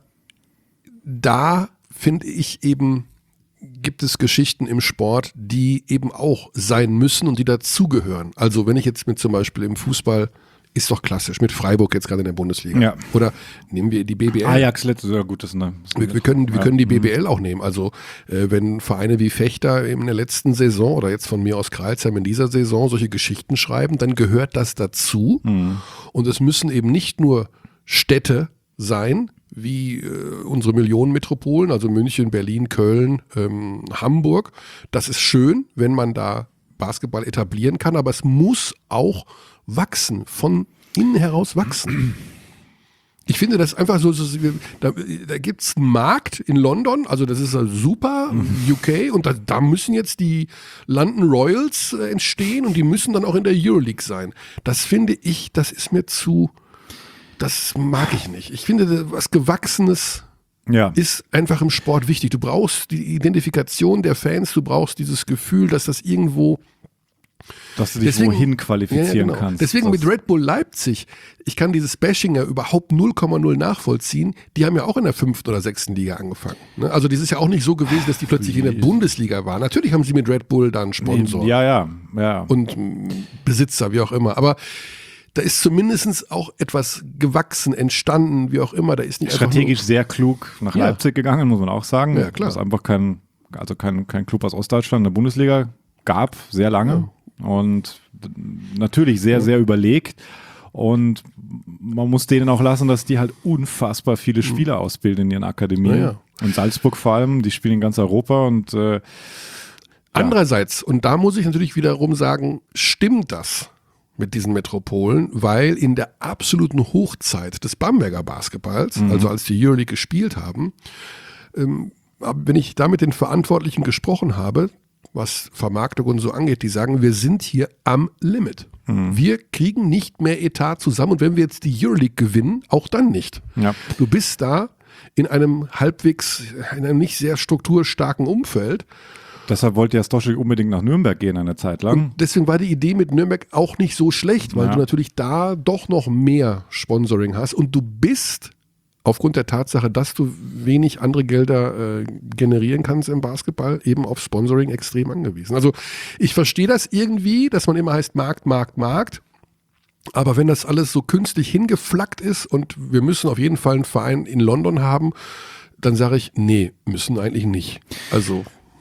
da finde ich eben, gibt es Geschichten im Sport, die eben auch sein müssen und die dazugehören. Also wenn ich jetzt mit zum Beispiel im Fußball, ist doch klassisch, mit Freiburg jetzt gerade in der Bundesliga. Ja. Oder nehmen wir die B B L. Ajax letztes Jahr, gut, das ist eine, wir, wir können, wir ja. können die B B L auch nehmen. Also äh, wenn Vereine wie Fechter in der letzten Saison oder jetzt von mir aus Kreilsheim in dieser Saison solche Geschichten schreiben, dann gehört das dazu. Mhm. Und es müssen eben nicht nur Städte sein, wie äh, unsere Millionenmetropolen, also München, Berlin, Köln, ähm, Hamburg. Das ist schön, wenn man da Basketball etablieren kann, aber es muss auch wachsen, von innen heraus wachsen. Ich finde das einfach so, so da, da gibt es einen Markt in London, also das ist super, U K, und da, da müssen jetzt die London Royals äh, entstehen und die müssen dann auch in der Euroleague sein. Das finde ich, das ist mir zu, das mag ich nicht. Ich finde, was Gewachsenes ja. ist einfach im Sport wichtig. Du brauchst die Identifikation der Fans, du brauchst dieses Gefühl, dass das irgendwo dass du dich deswegen, wohin qualifizieren ja, genau. kannst. Deswegen mit Red Bull Leipzig, ich kann dieses Bashing ja überhaupt null Komma null nachvollziehen. Die haben ja auch in der fünften oder sechsten Liga angefangen. Ne? Also das ist ja auch nicht so gewesen, dass die plötzlich in der Bundesliga waren. Natürlich haben sie mit Red Bull dann Sponsor. Ja, ja, ja. Und Besitzer, wie auch immer. Aber da ist zumindest auch etwas gewachsen, entstanden, wie auch immer. Da ist nicht strategisch sehr klug nach ja. Leipzig gegangen, muss man auch sagen. Ja, klar. Das ist einfach kein, also kein, kein Club aus Ostdeutschland in der Bundesliga gab, sehr lange. Ja. Und natürlich sehr, sehr überlegt. Und man muss denen auch lassen, dass die halt unfassbar viele Spieler ausbilden in ihren Akademien. Ja, ja. Und Salzburg vor allem, die spielen in ganz Europa. Und äh, andererseits, und da muss ich natürlich wiederum sagen, stimmt das mit diesen Metropolen, weil in der absoluten Hochzeit des Bamberger Basketballs, mhm. also als die Euroleague gespielt haben, ähm, wenn ich da mit den Verantwortlichen gesprochen habe, was Vermarktung und so angeht, die sagen, wir sind hier am Limit. Mhm. Wir kriegen nicht mehr Etat zusammen und wenn wir jetzt die Euroleague gewinnen, auch dann nicht. Ja. Du bist da in einem halbwegs, in einem nicht sehr strukturstarken Umfeld. Deshalb wollte ja Stoschek unbedingt nach Nürnberg gehen eine Zeit lang. Und deswegen war die Idee mit Nürnberg auch nicht so schlecht, weil ja. du natürlich da doch noch mehr Sponsoring hast und du bist aufgrund der Tatsache, dass du wenig andere Gelder äh, generieren kannst im Basketball, eben auf Sponsoring extrem angewiesen. Also ich verstehe das irgendwie, dass man immer heißt Markt, Markt, Markt. Aber wenn das alles so künstlich hingeflackt ist und wir müssen auf jeden Fall einen Verein in London haben, dann sage ich, nee, müssen eigentlich nicht. Also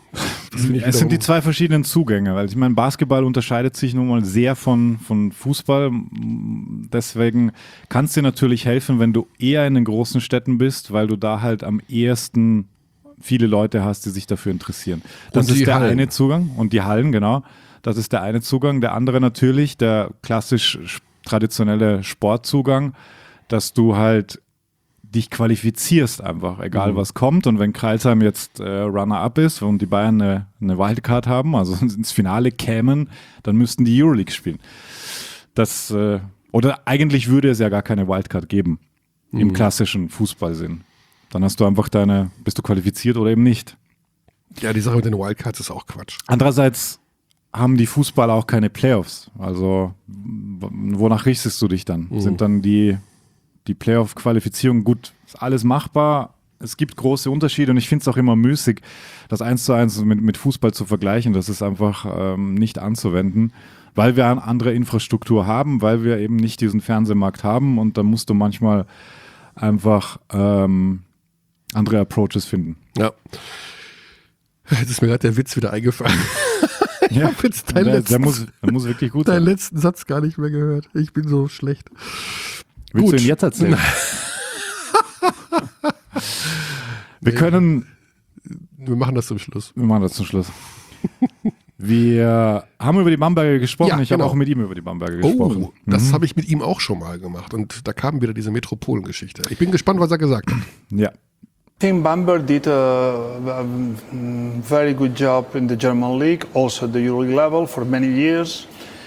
Das finde ich Es sind die wiederum- zwei verschiedenen Zugänge, weil ich meine, Basketball unterscheidet sich nun mal sehr von, von Fußball. Deswegen kann es dir natürlich helfen, wenn du eher in den großen Städten bist, weil du da halt am ehesten viele Leute hast, die sich dafür interessieren. Das Und die ist der Hallen. eine Zugang. Und die Hallen, genau. Das ist der eine Zugang. Der andere natürlich, der klassisch traditionelle Sportzugang, dass du halt dich qualifizierst einfach, egal was kommt. Und wenn Crailsheim jetzt äh, Runner-up ist und die Bayern eine, eine Wildcard haben, also ins Finale kämen, dann müssten die Euroleague spielen. Das, äh, oder eigentlich würde es ja gar keine Wildcard geben, im klassischen Fußballsinn. Dann hast du einfach deine, bist du qualifiziert oder eben nicht. Ja, die Sache mit den Wildcards ist auch Quatsch. Andererseits haben die Fußballer auch keine Playoffs. Also w- wonach richtest du dich dann? Sind dann die, die Playoff-Qualifizierungen gut, ist alles machbar? Es gibt große Unterschiede und ich finde es auch immer müßig, das eins zu eins mit, mit Fußball zu vergleichen. Das ist einfach ähm, nicht anzuwenden, weil wir eine andere Infrastruktur haben, weil wir eben nicht diesen Fernsehmarkt haben und da musst du manchmal einfach ähm, andere Approaches finden. Ja. Jetzt ist mir gerade der Witz wieder eingefallen. Ich Ja, habe jetzt deinen der, letzten, der, muss, der muss wirklich gut deinen sein. letzten Satz gar nicht mehr gehört. Ich bin so schlecht. Willst gut. du ihn jetzt erzählen? Wir können, Wir machen das zum Schluss. wir machen das zum Schluss. Wir haben über die Bamberger gesprochen. Ja, ich genau. habe auch mit ihm über die Bamberger gesprochen. Oh, das habe ich mit ihm auch schon mal gemacht. Und da kam wieder diese Metropolengeschichte. Ich bin gespannt, was er gesagt hat. Ja. I think Bamberg did a, a mm, very good job in the German league, also at the EuroLeague level for many years.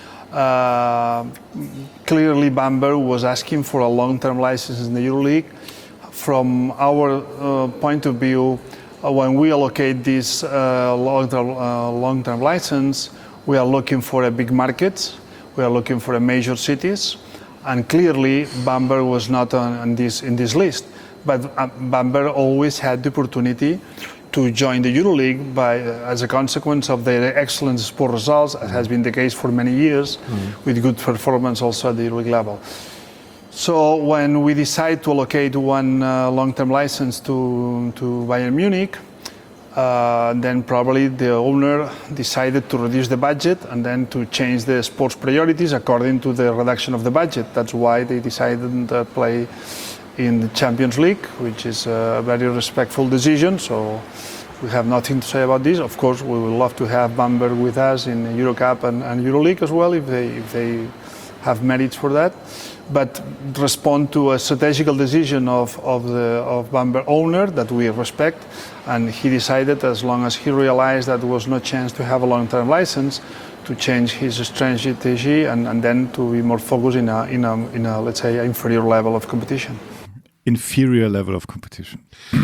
Uh, clearly, Bamberg was asking for a long-term license in the EuroLeague. From our uh, point of view, uh, when we allocate this uh, long-term, uh, long-term license, we are looking for a big market. We are looking for a major cities, and clearly, Bamberg was not on, on this in this list. But uh, Bamberg always had the opportunity to join the EuroLeague by, uh, as a consequence of their excellent sport results, as has been the case for many years, with good performance also at the EuroLeague level. So when we decide to allocate one uh, long-term license to, to Bayern Munich, uh, then probably the owner decided to reduce the budget and then to change the sports priorities according to the reduction of the budget. That's why they decided to play in the Champions League, which is a very respectful decision. So we have nothing to say about this. Of course, we would love to have Bamberg with us in Eurocup and, and EuroLeague as well, if they if they have merits for that. But respond to a strategical decision of of the of Bamberg owner that we respect, and he decided, as long as he realized that there was no chance to have a long-term license, to change his strategy and, and then to be more focused in a in a in a let's say inferior level of competition. Inferior level of competition.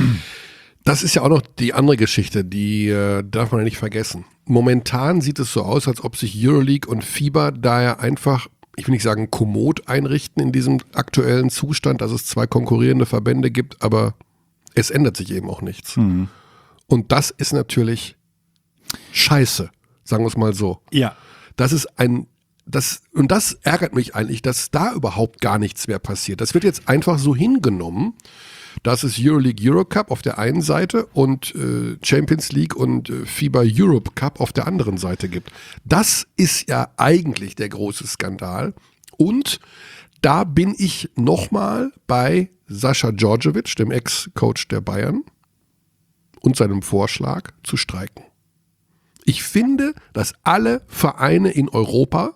Das ist ja auch noch die andere Geschichte, die äh, darf man ja nicht vergessen. Momentan sieht es so aus, als ob sich EuroLeague und FIBA daher einfach, ich will nicht sagen kommod einrichten in diesem aktuellen Zustand, dass es zwei konkurrierende Verbände gibt, aber es ändert sich eben auch nichts. Mhm. Und das ist natürlich scheiße, sagen wir es mal so. Ja. Das ist ein, das, und das ärgert mich eigentlich, dass da überhaupt gar nichts mehr passiert. Das wird jetzt einfach so hingenommen, dass es EuroLeague Eurocup auf der einen Seite und äh, Champions League und äh, FIBA Europe Cup auf der anderen Seite gibt. Das ist ja eigentlich der große Skandal. Und da bin ich nochmal bei Sascha Djordjevic, dem Ex-Coach der Bayern, und seinem Vorschlag zu streiken. Ich finde, dass alle Vereine in Europa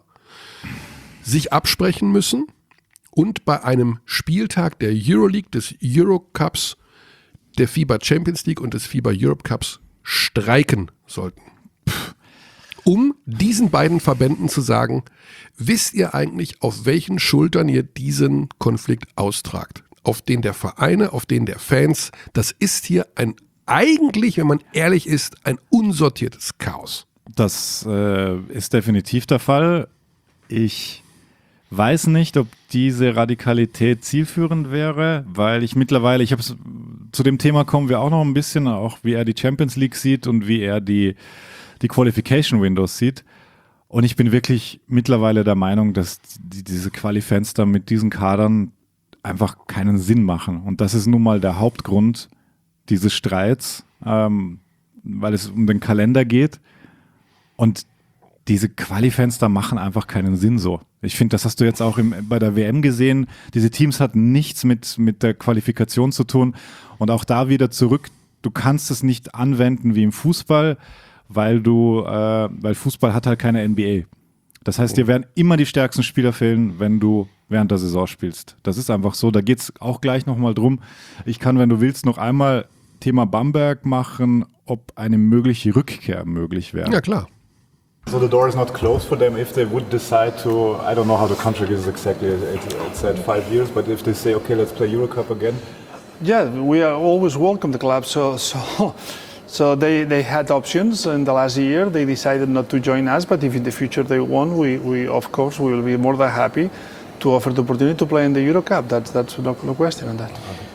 sich absprechen müssen und bei einem Spieltag der Euroleague, des Eurocups, der FIBA Champions League und des FIBA Europe Cups streiken sollten. Pff. Um diesen beiden Verbänden zu sagen, wisst ihr eigentlich, auf welchen Schultern ihr diesen Konflikt austragt? Auf den der Vereine, auf den der Fans. Das ist hier ein eigentlich, wenn man ehrlich ist, ein unsortiertes Chaos. Das äh, ist definitiv der Fall. Ich weiß nicht, ob diese Radikalität zielführend wäre, weil ich mittlerweile, ich habe zu dem Thema kommen wir auch noch ein bisschen, auch wie er die Champions League sieht und wie er die, die Qualification Windows sieht. Und ich bin wirklich mittlerweile der Meinung, dass die, diese Quali-Fenster mit diesen Kadern einfach keinen Sinn machen. Und das ist nun mal der Hauptgrund dieses Streits. Ähm, weil es um den Kalender geht. Und diese Quali-Fenster machen einfach keinen Sinn so. Ich finde, das hast du jetzt auch im, bei der W M gesehen. Diese Teams hatten nichts mit, mit der Qualifikation zu tun. Und auch da wieder zurück, du kannst es nicht anwenden wie im Fußball, weil du, äh, weil Fußball hat halt keine N B A. Das heißt, dir werden immer die stärksten Spieler fehlen, wenn du während der Saison spielst. Das ist einfach so. Da geht es auch gleich nochmal drum. Ich kann, wenn du willst, noch einmal Thema Bamberg machen, ob eine mögliche Rückkehr möglich wäre. Ja, klar. So the door is not closed for them if they would decide to, I don't know how the contract is exactly, it's at five years, but if they say, okay, let's play Eurocup again? Yeah, we are always welcome the club. So, so, so they, they had options in the last year. They decided not to join us, but if in the future they want, we, we of course we will be more than happy to offer the opportunity to play in the Eurocup. That's that's no, no question on that.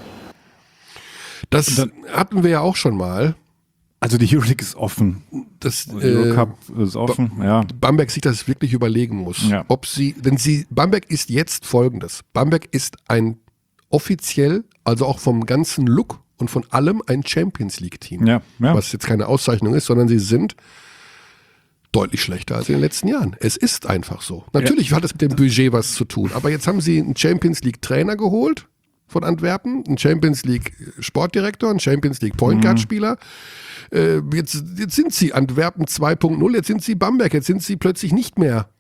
Das hatten wir ja auch schon mal. Also die Euroleague ist offen. Das Die Eurocup äh, ist offen, ba- ja. Bamberg sich das wirklich überlegen muss. Ja. Ob sie, denn sie, Bamberg ist jetzt folgendes. Bamberg ist ein offiziell, also auch vom ganzen Look und von allem ein Champions League Team. Ja, ja. Was jetzt keine Auszeichnung ist, sondern sie sind deutlich schlechter als in den letzten Jahren. Es ist einfach so. Natürlich ja. hat es mit dem Budget was zu tun, aber jetzt haben sie einen Champions League Trainer geholt von Antwerpen, einen Champions League Sportdirektor, einen Champions League Point Guard Spieler. Äh, jetzt, jetzt sind sie Antwerpen zwei Punkt null, jetzt sind sie Bamberg, jetzt sind sie plötzlich nicht mehr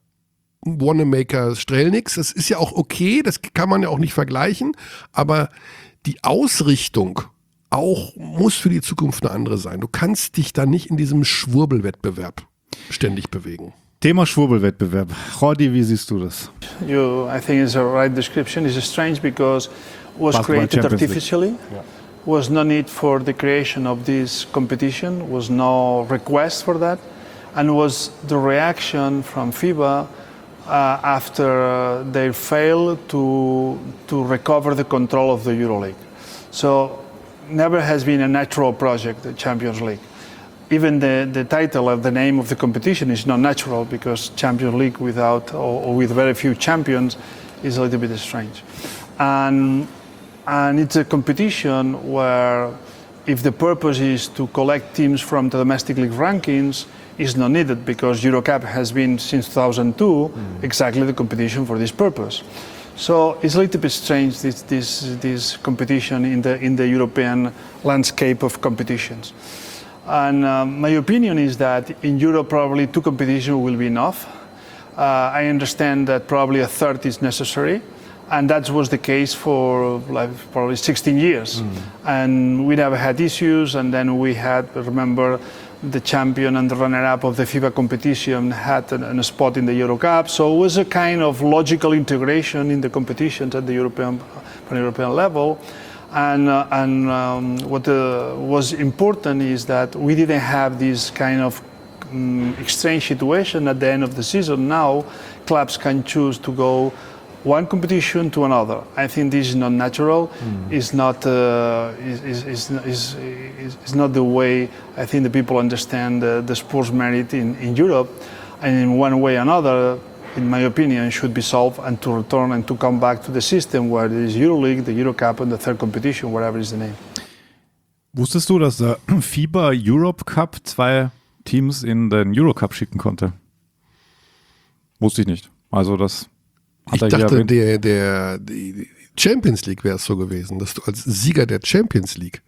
Wanamaker Strelnix. Das ist ja auch okay, das kann man ja auch nicht vergleichen, aber die Ausrichtung auch muss für die Zukunft eine andere sein. Du kannst dich da nicht in diesem Schwurbelwettbewerb ständig bewegen. Thema Schwurbelwettbewerb. Rodi, wie siehst du das? You, I think it's a right description. It's strange because it was Basketball created Champions League. artificially. Yeah. Was no need for the creation of this competition. Was no request for that, and was the reaction from FIBA uh, after they failed to to recover the control of the EuroLeague. So never has been a natural project, the Champions League. Even the, the title of the name of the competition is not natural because Champions League without or, or with very few champions is a little bit strange. And, and it's a competition where if the purpose is to collect teams from the domestic league rankings, is not needed because Eurocup has been since two thousand two mm. exactly the competition for this purpose. So it's a little bit strange this, this, this competition in the, in the European landscape of competitions. And um, my opinion is that in Europe probably two competitions will be enough. Uh, I understand that probably a third is necessary, and that was the case for like probably sixteen years. Mm. And we never had issues, and then we had, remember, the champion and the runner-up of the FIBA competition had a, a spot in the Eurocup, so it was a kind of logical integration in the competitions at the European, European level. And, uh, and um, what uh, was important is that we didn't have this kind of um, strange situation at the end of the season. Now clubs can choose to go one competition to another. I think this is not natural. Mm. It's not uh, is, is, is, is, is not the way I think the people understand uh, the sports merit in, in Europe. And in one way or another, in my opinion, should be solved and to return and to come back to the system where there is EuroLeague, the Eurocup and the third competition, whatever is the name. Wusstest du, dass der FIBA Europe Cup zwei Teams in den Eurocup schicken konnte? Wusste ich nicht. Also das hat ich er hier dachte, erwähnt. der, der die Champions League wäre es so gewesen, dass du als Sieger der Champions League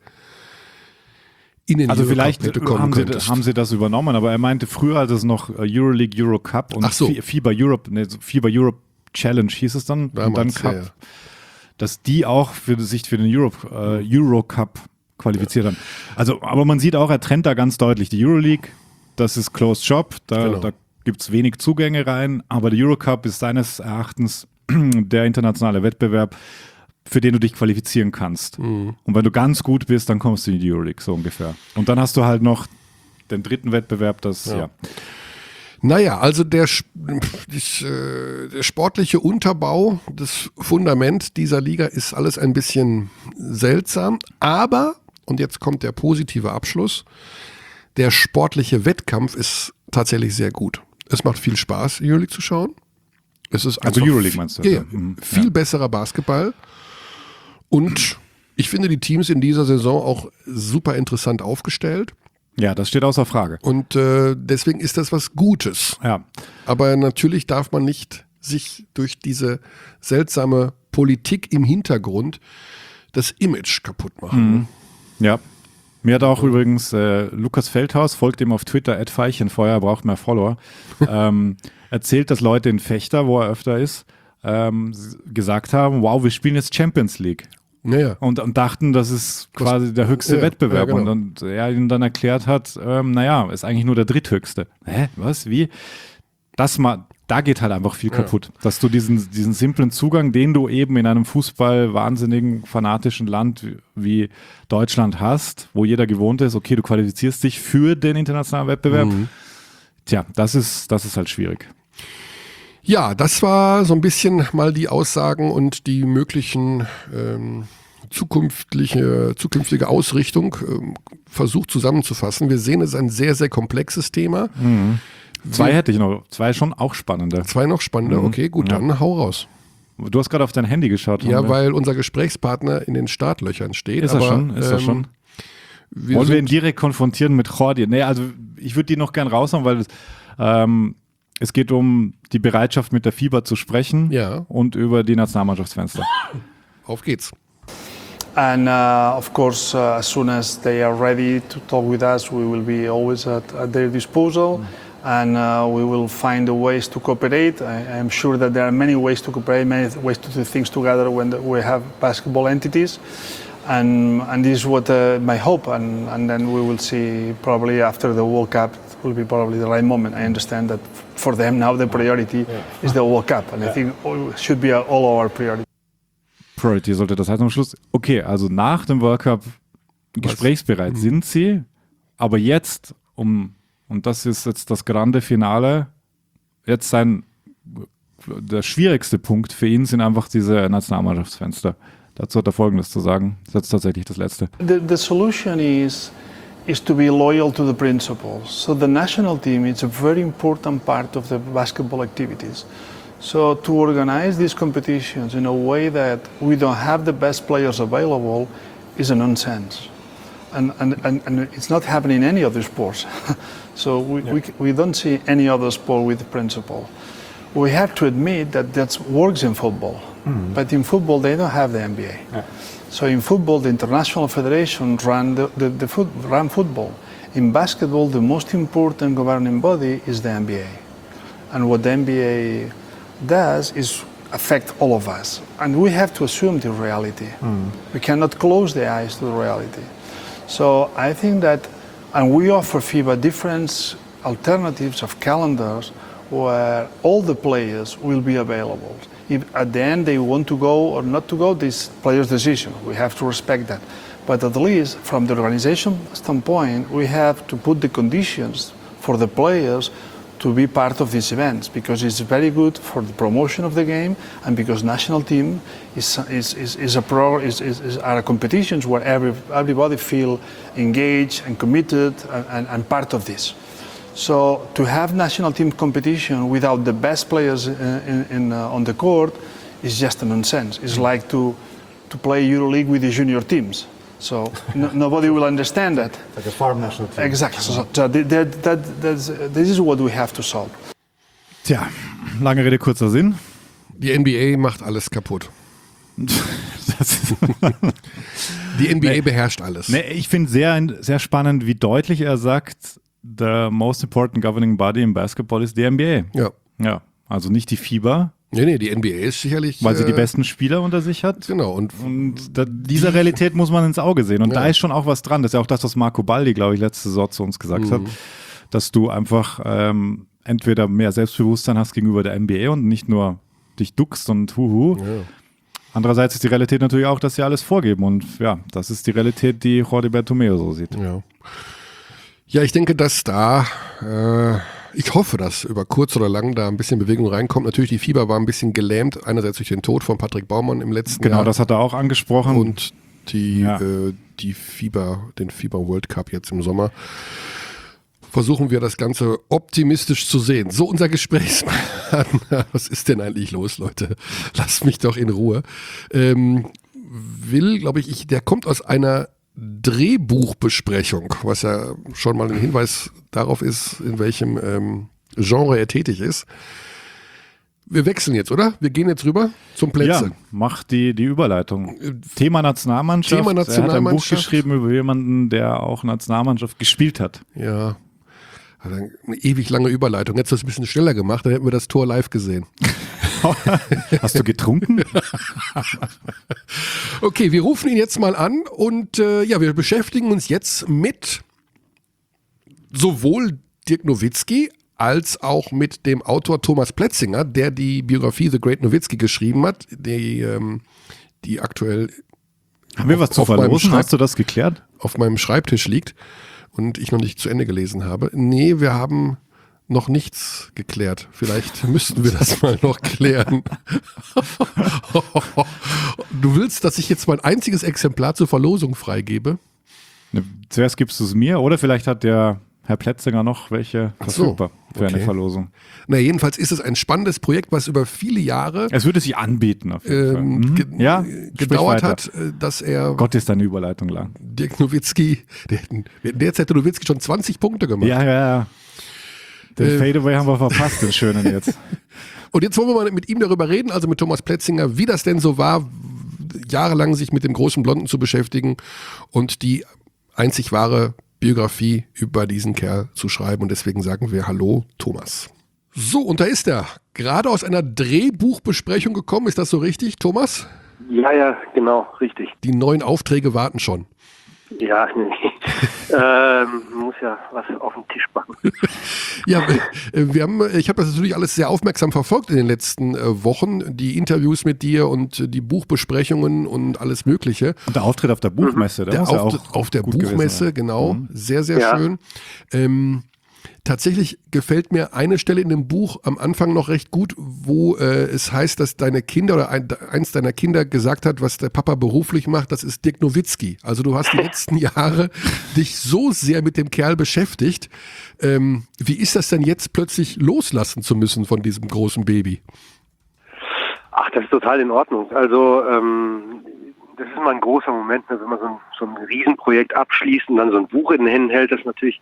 in den Also Eurocup vielleicht hätte kommen haben sie, könntest. haben sie das übernommen, aber er meinte früher, als es noch Euroleague, Eurocup und Ach so. FIBA Europe, ne, FIBA Europe Challenge hieß es dann, Damals, und dann Cup, ja, ja. dass die auch für sich für den Europe, äh, Eurocup qualifiziert haben. Also, aber man sieht auch, er trennt da ganz deutlich die Euroleague, das ist Closed Shop, da, Genau. da gibt es wenig Zugänge rein, aber der Eurocup ist seines Erachtens der internationale Wettbewerb, für den du dich qualifizieren kannst. Mhm. Und wenn du ganz gut bist, dann kommst du in die Euroleague, so ungefähr. Und dann hast du halt noch den dritten Wettbewerb, das, ja. Ja. Naja, also der, ich, äh, der sportliche Unterbau, das Fundament dieser Liga ist alles ein bisschen seltsam, aber, und jetzt kommt der positive Abschluss, der sportliche Wettkampf ist tatsächlich sehr gut. Es macht viel Spaß, Euroleague zu schauen. Es ist Also einfach Euroleague meinst du? Ja, ja, Mhm. viel Ja. besserer Basketball. Und ich finde die Teams in dieser Saison auch super interessant aufgestellt. Ja, das steht außer Frage. Und äh, deswegen ist das was Gutes. Ja. Aber natürlich darf man nicht sich durch diese seltsame Politik im Hintergrund das Image kaputt machen. Mhm. Ja. Mir hat auch übrigens äh, Lukas Feldhaus, folgt ihm auf Twitter, at Veilchenfeuer, braucht mehr Follower, ähm, erzählt, dass Leute in Fechter, wo er öfter ist, ähm, gesagt haben, wow, wir spielen jetzt Champions League. Naja. Und, und dachten, das ist quasi Was, der höchste ja, Wettbewerb. ja, genau. Und, und er ihnen dann erklärt hat, ähm, naja, ist eigentlich nur der dritthöchste. Hä? Was? Wie? Das mal, da geht halt einfach viel Ja. kaputt. Dass du diesen, diesen simplen Zugang, den du eben in einem Fußball wahnsinnigen, fanatischen Land wie, wie Deutschland hast, wo jeder gewohnt ist, okay, du qualifizierst dich für den internationalen Wettbewerb. Mhm. Tja, das ist, das ist halt schwierig. Ja, das war so ein bisschen mal die Aussagen und die möglichen ähm, zukünftige, zukünftige Ausrichtung ähm, versucht zusammenzufassen. Wir sehen, es ist ein sehr, sehr komplexes Thema. Mhm. Zwei hätte ich noch, zwei schon auch spannende. Zwei noch spannender, Mhm. okay, gut, Ja. dann hau raus. Du hast gerade auf dein Handy geschaut. Ja, haben wir- weil unser Gesprächspartner in den Startlöchern steht. Ist er aber, schon? Ist er ähm, schon? Wir Wollen wir ihn sind, direkt konfrontieren mit Jordi? Nee, also ich würde die noch gern raushauen, weil ähm, es geht um die Bereitschaft, mit der FIBA zu sprechen Ja. und über die Nationalmannschaftsfenster. auf geht's. And uh, of course, uh, as soon as they are ready to talk with us, we will be always at, at their disposal. And uh, we will find the ways to cooperate. I am sure that there are many ways to cooperate, many ways to do things together when the, we have basketball entities. And, and this is what uh, my hope. And, and then we will see probably after the World Cup, it will be probably the right moment. I understand that for them now the priority is the World Cup. And I think it should be all our priority. Priority sollte das heißen am Schluss. Okay, also nach dem World Cup gesprächsbereit sind sie, aber jetzt, um, und das ist jetzt das grande Finale, jetzt sein, der schwierigste Punkt für ihn sind einfach diese Nationalmannschaftsfenster. Dazu hat er Folgendes zu sagen. Das ist jetzt tatsächlich das Letzte. The, the solution is is to be loyal to the principles. So the national team is a very important part of the basketball activities. So to organize these competitions in a way that we don't have the best players available is a nonsense. And, and, and, and it's not happening in any other sports. So we, we, we don't see any other sport with the principle. We have to admit that that works in football. But in football, they don't have the N B A. Yeah. So in football, the international federation run the, the, the foot, run football. In basketball, the most important governing body is the N B A. And what the N B A does is affect all of us. And we have to assume the reality. We cannot close the eyes to the reality. So I think that, and we offer FIBA different alternatives of calendars where all the players will be available. If at the end they want to go or not to go, this player's decision. We have to respect that. But at least from the organization standpoint, we have to put the conditions for the players to be part of these events because it's very good for the promotion of the game and because national team is is, is, is a pro is, is, is are competitions where every everybody feel engaged and committed and, and, and part of this. So to have national team competition without the best players in, in, in, uh, on the court is just a nonsense. It's like to to play EuroLeague with the junior teams. So no, nobody will understand that. Like a farm national team. Exactly. So, so that, that, that, that's, this is what we have to solve. Tja, lange Rede, kurzer Sinn. Die N B A macht alles kaputt. Das ist Die N B A Nee. beherrscht alles. Nee, ich finde sehr, sehr spannend, wie deutlich er sagt, the most important governing body in basketball is the N B A. Ja. Ja, also nicht die FIBA, Nee, nee, die N B A ist sicherlich. weil sie die äh, besten Spieler unter sich hat. Genau, und Und da, dieser Realität muss man ins Auge sehen. Und Ja. da ist schon auch was dran. Das ist ja auch das, was Marco Baldi, glaube ich, letzte Saison zu uns gesagt Mhm. hat, dass du einfach ähm, entweder mehr Selbstbewusstsein hast gegenüber der N B A und nicht nur dich duckst und huhu. ja. Andererseits ist die Realität natürlich auch, dass sie alles vorgeben. Und ja, das ist die Realität, die Jordi Bertomeu so sieht. Ja. Ja, ich denke, dass da, äh, ich hoffe, dass über kurz oder lang da ein bisschen Bewegung reinkommt. Natürlich, die FIBA war ein bisschen gelähmt, einerseits durch den Tod von Patrick Baumann im letzten Genau, Jahr. das hat er auch angesprochen. Und die, Ja. äh, die FIBA, den FIBA World Cup jetzt im Sommer. Versuchen wir das Ganze optimistisch zu sehen. So, unser Gesprächspartner, was ist denn eigentlich los, Leute? Lasst mich doch in Ruhe. Ähm, will, glaube ich, ich, der kommt aus einer Drehbuchbesprechung, was ja schon mal ein Hinweis darauf ist, in welchem ähm, Genre er tätig ist. Wir wechseln jetzt, oder? Wir gehen jetzt rüber zum Plätze. Ja, mach die, die Überleitung. Thema Nationalmannschaft. Thema Nationalmannschaft. Er hat ein Buch geschrieben über jemanden, der auch Nationalmannschaft gespielt hat. Ja, eine ewig lange Überleitung. Jetzt hast du es ein bisschen schneller gemacht, dann hätten wir das Tor live gesehen. Hast du getrunken? Okay, wir rufen ihn jetzt mal an und äh, ja, wir beschäftigen uns jetzt mit sowohl Dirk Nowitzki als auch mit dem Autor Thomas Plätzinger, der die Biografie The Great Nowitzki geschrieben hat, die, ähm, die aktuell Haben wir was zu verlosen? Hast du das geklärt? Auf meinem Schreibtisch liegt und ich noch nicht zu Ende gelesen habe. Nee, wir haben noch nichts geklärt. Vielleicht müssten wir das mal noch klären. Du willst, dass ich jetzt mein einziges Exemplar zur Verlosung freigebe? Ne, zuerst gibst du es mir oder vielleicht hat der Herr Plätzinger noch welche verfügbar so, für okay. eine Verlosung. Na, jedenfalls ist es ein spannendes Projekt, was über viele Jahre Es würde sich anbieten auf jeden Fall. ähm, Mhm. ge Ja, gedauert sprich weiter. hat, äh, dass er Gott, ist deine Überleitung lang. Dirk Nowitzki, der, derzeit hätte Nowitzki schon zwanzig Punkte gemacht. Ja, ja, ja. Den Äh, Fadeaway haben wir verpasst, den schönen jetzt. Und jetzt wollen wir mal mit ihm darüber reden, also mit Thomas Plätzinger, wie das denn so war, jahrelang sich mit dem großen Blonden zu beschäftigen und die einzig wahre Biografie über diesen Kerl zu schreiben. Und deswegen sagen wir Hallo, Thomas. So, und da ist er. Gerade aus einer Drehbuchbesprechung gekommen. Ist das so richtig, Thomas? Ja, ja, genau, richtig. Die neuen Aufträge warten schon. Ja, nee. ähm, muss ja was auf den Tisch backen. Ja, wir haben, ich habe das natürlich alles sehr aufmerksam verfolgt in den letzten äh, Wochen, die Interviews mit dir und äh, die Buchbesprechungen und alles Mögliche. Und der Auftritt auf der Buchmesse, der, Der muss ja Auftritt auch auf der gut gewesen Buchmesse, sein. genau, Mhm. sehr, sehr Ja. schön. Ähm, tatsächlich gefällt mir eine Stelle in dem Buch am Anfang noch recht gut, wo äh, es heißt, dass deine Kinder oder ein, eins deiner Kinder gesagt hat, was der Papa beruflich macht, das ist Dirk Nowitzki. Also du hast die letzten Jahre dich so sehr mit dem Kerl beschäftigt. Ähm, wie ist das denn jetzt plötzlich loslassen zu müssen von diesem großen Baby? Ach, das ist total in Ordnung. Also, ähm, das ist immer ein großer Moment, ne, wenn man so ein, so ein Riesenprojekt abschließt und dann so ein Buch in den Händen hält, das ist natürlich,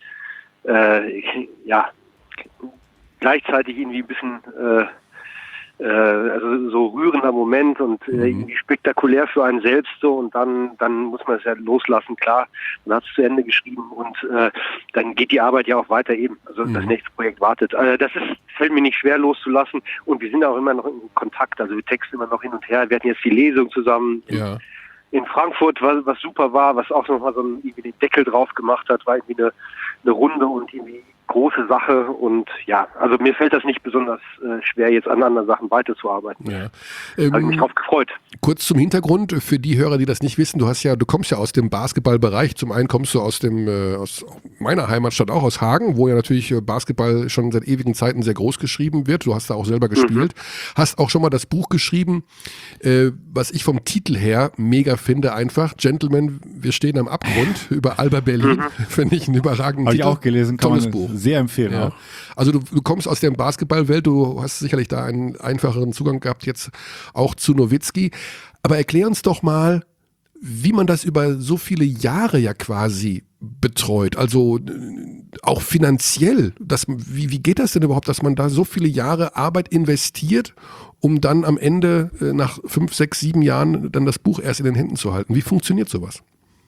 äh, ja, gleichzeitig irgendwie ein bisschen, äh, äh, also so rührender Moment und äh, irgendwie spektakulär für einen selbst so und dann, dann muss man es ja loslassen, klar, man hat es zu Ende geschrieben und äh, dann geht die Arbeit ja auch weiter eben, also das nächste Projekt wartet. Also das ist, fällt mir nicht schwer loszulassen und wir sind auch immer noch in Kontakt, also wir texten immer noch hin und her, wir hatten jetzt die Lesung zusammen in, Ja. in Frankfurt, was, was super war, was auch nochmal so einen, irgendwie den Deckel drauf gemacht hat, war irgendwie eine, eine Runde und irgendwie große Sache und ja, also mir fällt das nicht besonders äh, schwer, jetzt an anderen Sachen weiterzuarbeiten. Ja. Habe ich mich Ähm, drauf gefreut. Kurz zum Hintergrund, für die Hörer, die das nicht wissen, du hast ja, du kommst ja aus dem Basketballbereich. Zum einen kommst du aus dem, äh, aus meiner Heimatstadt auch, aus Hagen, wo ja natürlich äh, Basketball schon seit ewigen Zeiten sehr groß geschrieben wird. Du hast da auch selber gespielt. Mhm. Hast auch schon mal das Buch geschrieben, äh, was ich vom Titel her mega finde, einfach. Gentlemen, wir stehen am Abgrund über Alba Berlin. Mhm. Finde ich einen überragenden Habe ich Titel. auch gelesen, kann Tolles man Buch. sehr empfehlen. Ja. Auch. Also du, du kommst aus der Basketballwelt, du hast sicherlich da einen einfacheren Zugang gehabt jetzt auch zu Nowitzki. Aber erklär uns doch mal, wie man das über so viele Jahre ja quasi betreut. Also äh, auch finanziell. Das, wie, wie geht das denn überhaupt, dass man da so viele Jahre Arbeit investiert, um dann am Ende äh, nach fünf, sechs, sieben Jahren dann das Buch erst in den Händen zu halten? Wie funktioniert sowas?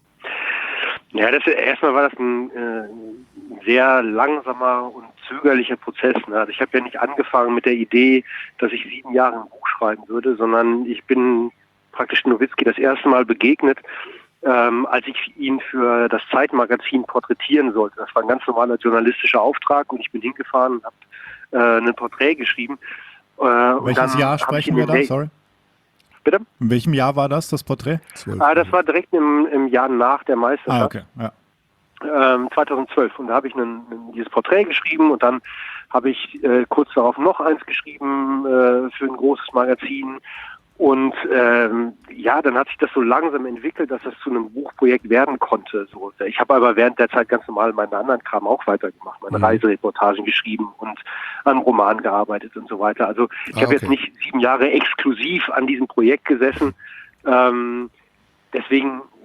Ja, das erstmal war das ein äh, sehr langsamer und zögerlicher Prozess. Ne? Also ich habe ja nicht angefangen mit der Idee, dass ich sieben Jahre ein Buch schreiben würde, sondern ich bin praktisch Nowitzki das erste Mal begegnet, ähm, als ich ihn für das Zeitmagazin porträtieren sollte. Das war ein ganz normaler journalistischer Auftrag und ich bin hingefahren und habe äh, ein Porträt geschrieben. Äh, Welches Jahr sprechen wir da? Sorry. Bitte? In welchem Jahr war das, das Porträt? Ah, das war direkt im, im Jahr nach der Meisterschaft. Ah, okay. Ja. ähm, zweitausendzwölf. Und da habe ich einen, dieses Porträt geschrieben und dann habe ich äh, kurz darauf noch eins geschrieben äh, für ein großes Magazin. Und ähm, ja, dann hat sich das so langsam entwickelt, dass das zu einem Buchprojekt werden konnte. So, ich habe aber während der Zeit ganz normal meinen anderen Kram auch weitergemacht, meine Mhm. Reisereportagen geschrieben und an einem Roman gearbeitet und so weiter. Also ich Ah, habe okay. jetzt nicht sieben Jahre exklusiv an diesem Projekt gesessen. Ähm, deswegen,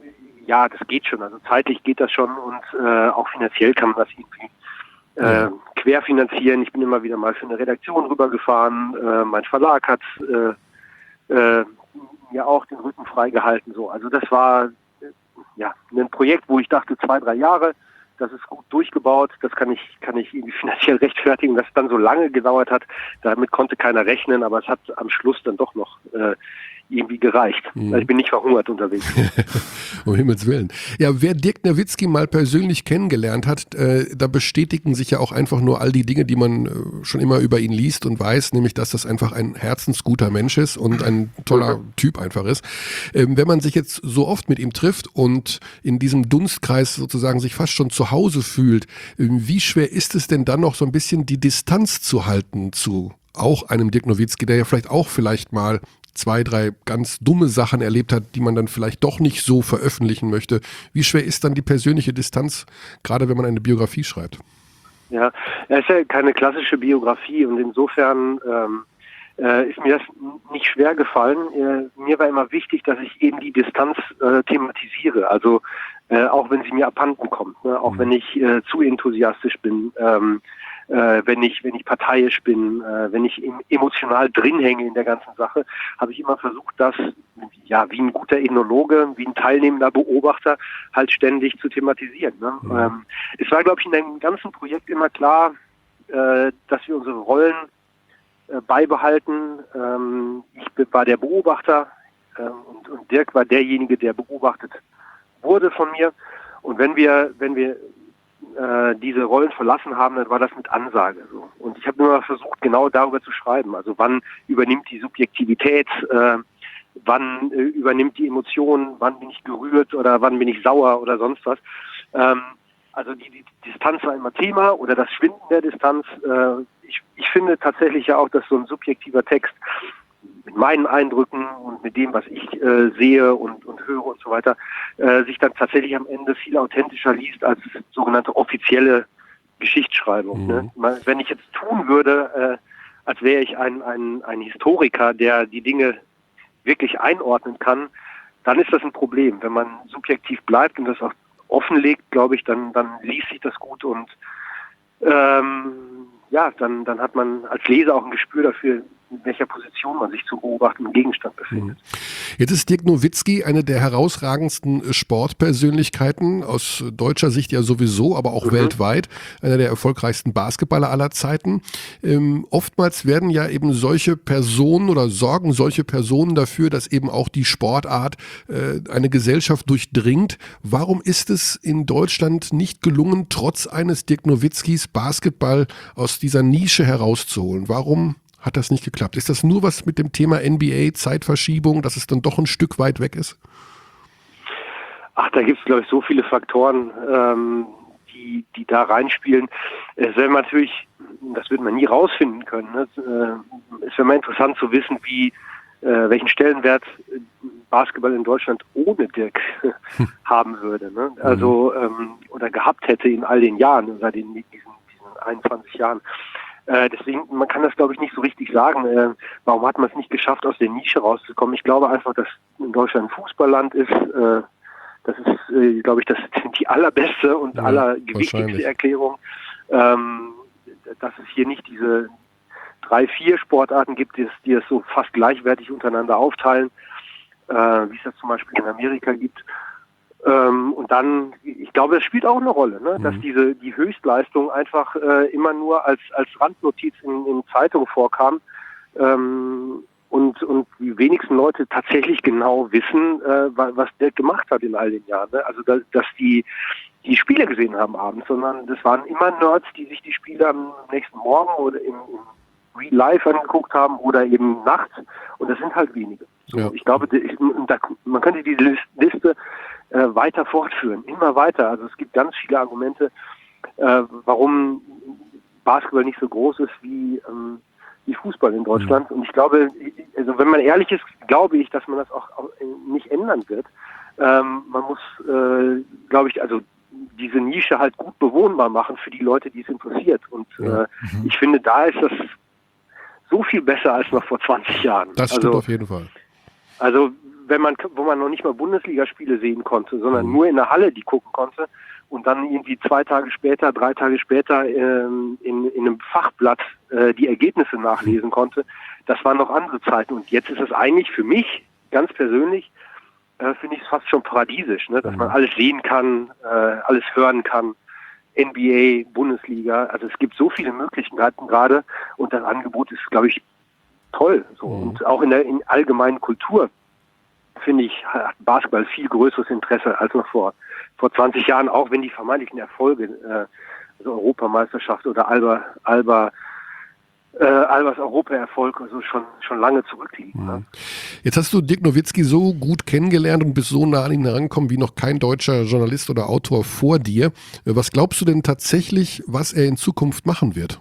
ja, das geht schon. Also zeitlich geht das schon und äh, auch finanziell kann man das irgendwie äh, querfinanzieren. Ich bin immer wieder mal für eine Redaktion rübergefahren. Äh, mein Verlag hat äh, äh, mir auch den Rücken freigehalten. So. Also das war äh, ja ein Projekt, wo ich dachte, zwei, drei Jahre, das ist gut durchgebaut, das kann ich, kann ich irgendwie finanziell rechtfertigen, dass es dann so lange gedauert hat. Damit konnte keiner rechnen, aber es hat am Schluss dann doch noch äh, irgendwie gereicht. Mhm. Also ich bin nicht verhungert unterwegs. Um Himmels Willen. Ja, wer Dirk Nowitzki mal persönlich kennengelernt hat, äh, da bestätigen sich ja auch einfach nur all die Dinge, die man äh, schon immer über ihn liest und weiß, nämlich, dass das einfach ein herzensguter Mensch ist und ein toller mhm. Typ einfach ist. Ähm, wenn man sich jetzt so oft mit ihm trifft und in diesem Dunstkreis sozusagen sich fast schon zu Hause fühlt, äh, wie schwer ist es denn dann noch so ein bisschen die Distanz zu halten zu auch einem Dirk Nowitzki, der ja vielleicht auch vielleicht mal zwei, drei ganz dumme Sachen erlebt hat, die man dann vielleicht doch nicht so veröffentlichen möchte. Wie schwer ist dann die persönliche Distanz, gerade wenn man eine Biografie schreibt? Ja, es ist ja keine klassische Biografie und insofern ähm, äh, ist mir das nicht schwer gefallen. Äh, mir war immer wichtig, dass ich eben die Distanz äh, thematisiere, also äh, auch wenn sie mir abhanden kommt, ne? Auch mhm. wenn ich äh, zu enthusiastisch bin, ähm, Äh, wenn ich wenn ich parteiisch bin, äh, wenn ich im, emotional drin hänge in der ganzen Sache, habe ich immer versucht, das ja wie ein guter Ethnologe, wie ein teilnehmender Beobachter halt ständig zu thematisieren. Ne? Mhm. Ähm, es war, glaube ich, in dem ganzen Projekt immer klar, äh, dass wir unsere Rollen äh, beibehalten. Ähm, ich war der Beobachter äh, und, und Dirk war derjenige, der beobachtet wurde von mir. Und wenn wir wenn wir diese Rollen verlassen haben, dann war das mit Ansage so. Und ich habe nur versucht, genau darüber zu schreiben. Also wann übernimmt die Subjektivität, äh, wann äh, übernimmt die Emotion, wann bin ich gerührt oder wann bin ich sauer oder sonst was. Ähm, also die, die Distanz war immer Thema oder das Schwinden der Distanz. Äh, ich, ich finde tatsächlich ja auch, dass so ein subjektiver Text mit meinen Eindrücken und mit dem, was ich äh, sehe und, und höre und so weiter, äh, sich dann tatsächlich am Ende viel authentischer liest als sogenannte offizielle Geschichtsschreibung. Mhm. Ne? Wenn ich jetzt tun würde, äh, als wäre ich ein, ein, ein Historiker, der die Dinge wirklich einordnen kann, dann ist das ein Problem. Wenn man subjektiv bleibt und das auch offenlegt, glaube ich, dann, dann liest sich das gut und ähm, ja, dann, dann hat man als Leser auch ein Gespür dafür, in welcher Position man sich zu beobachtendem Gegenstand befindet. Jetzt ist Dirk Nowitzki eine der herausragendsten Sportpersönlichkeiten, aus deutscher Sicht ja sowieso, aber auch mhm. weltweit, einer der erfolgreichsten Basketballer aller Zeiten. Ähm, oftmals werden ja eben solche Personen oder sorgen solche Personen dafür, dass eben auch die Sportart äh, eine Gesellschaft durchdringt. Warum ist es in Deutschland nicht gelungen, trotz eines Dirk Nowitzkis Basketball aus dieser Nische herauszuholen? Warum hat das nicht geklappt? Ist das nur was mit dem Thema N B A, Zeitverschiebung, dass es dann doch ein Stück weit weg ist? Ach, da gibt es, glaube ich, so viele Faktoren, ähm, die, die da reinspielen. Es wäre natürlich, das wird man nie rausfinden können, ne? Es wäre mal interessant zu wissen, wie äh, welchen Stellenwert Basketball in Deutschland ohne Dirk haben würde. Ne? Also, ähm, oder gehabt hätte in all den Jahren, seit den, diesen, diesen einundzwanzig Jahren. Äh, deswegen, man kann das, glaube ich, nicht so richtig sagen. Äh, warum hat man es nicht geschafft, aus der Nische rauszukommen? Ich glaube einfach, dass in Deutschland ein Fußballland ist. Äh, das ist, äh, glaube ich, das die allerbeste und ja, allergewichtigste Erklärung, ähm, dass es hier nicht diese drei, vier Sportarten gibt, die es, die es so fast gleichwertig untereinander aufteilen, äh, wie es das zum Beispiel in Amerika gibt. Ähm, und dann, ich glaube, das spielt auch eine Rolle, ne? Mhm. Dass diese die Höchstleistung einfach äh, immer nur als als Randnotiz in, in Zeitungen vorkam ähm, und und die wenigsten Leute tatsächlich genau wissen, äh, was der gemacht hat in all den Jahren. Ne? Also dass, dass die die Spiele gesehen haben abends, sondern das waren immer Nerds, die sich die Spiele am nächsten Morgen oder im, im Real Life angeguckt haben oder eben nachts, und das sind halt wenige. So, ja. Ich glaube, da, man könnte die Liste äh, weiter fortführen, immer weiter. Also es gibt ganz viele Argumente, äh, warum Basketball nicht so groß ist wie, ähm, wie Fußball in Deutschland. Mhm. Und ich glaube, also wenn man ehrlich ist, glaube ich, dass man das auch nicht ändern wird. Ähm, man muss, äh, glaube ich, also diese Nische halt gut bewohnbar machen für die Leute, die es interessiert. Und ja. äh, mhm. ich finde, da ist das so viel besser als noch vor zwanzig Jahren. Das stimmt also, auf jeden Fall. Also wenn man, wo man noch nicht mal Bundesligaspiele sehen konnte, sondern nur in der Halle die gucken konnte und dann irgendwie zwei Tage später, drei Tage später ähm, in, in einem Fachblatt äh, die Ergebnisse nachlesen konnte. Das waren noch andere Zeiten und jetzt ist es eigentlich für mich, ganz persönlich, äh, finde ich es fast schon paradiesisch, ne? Dass man alles sehen kann, äh, alles hören kann. N B A, Bundesliga, also es gibt so viele Möglichkeiten gerade und das Angebot ist, glaube ich, toll. So. Mhm. Und auch in der in allgemeinen Kultur, finde ich, hat Basketball viel größeres Interesse als noch vor, vor zwanzig Jahren, auch wenn die vermeintlichen Erfolge, äh, also Europameisterschaft oder Alba, Alba Äh, Albers Europaerfolg also schon schon lange zurückliegen. Ne? Jetzt hast du Dirk Nowitzki so gut kennengelernt und bist so nah an ihn herangekommen wie noch kein deutscher Journalist oder Autor vor dir. Was glaubst du denn tatsächlich, was er in Zukunft machen wird?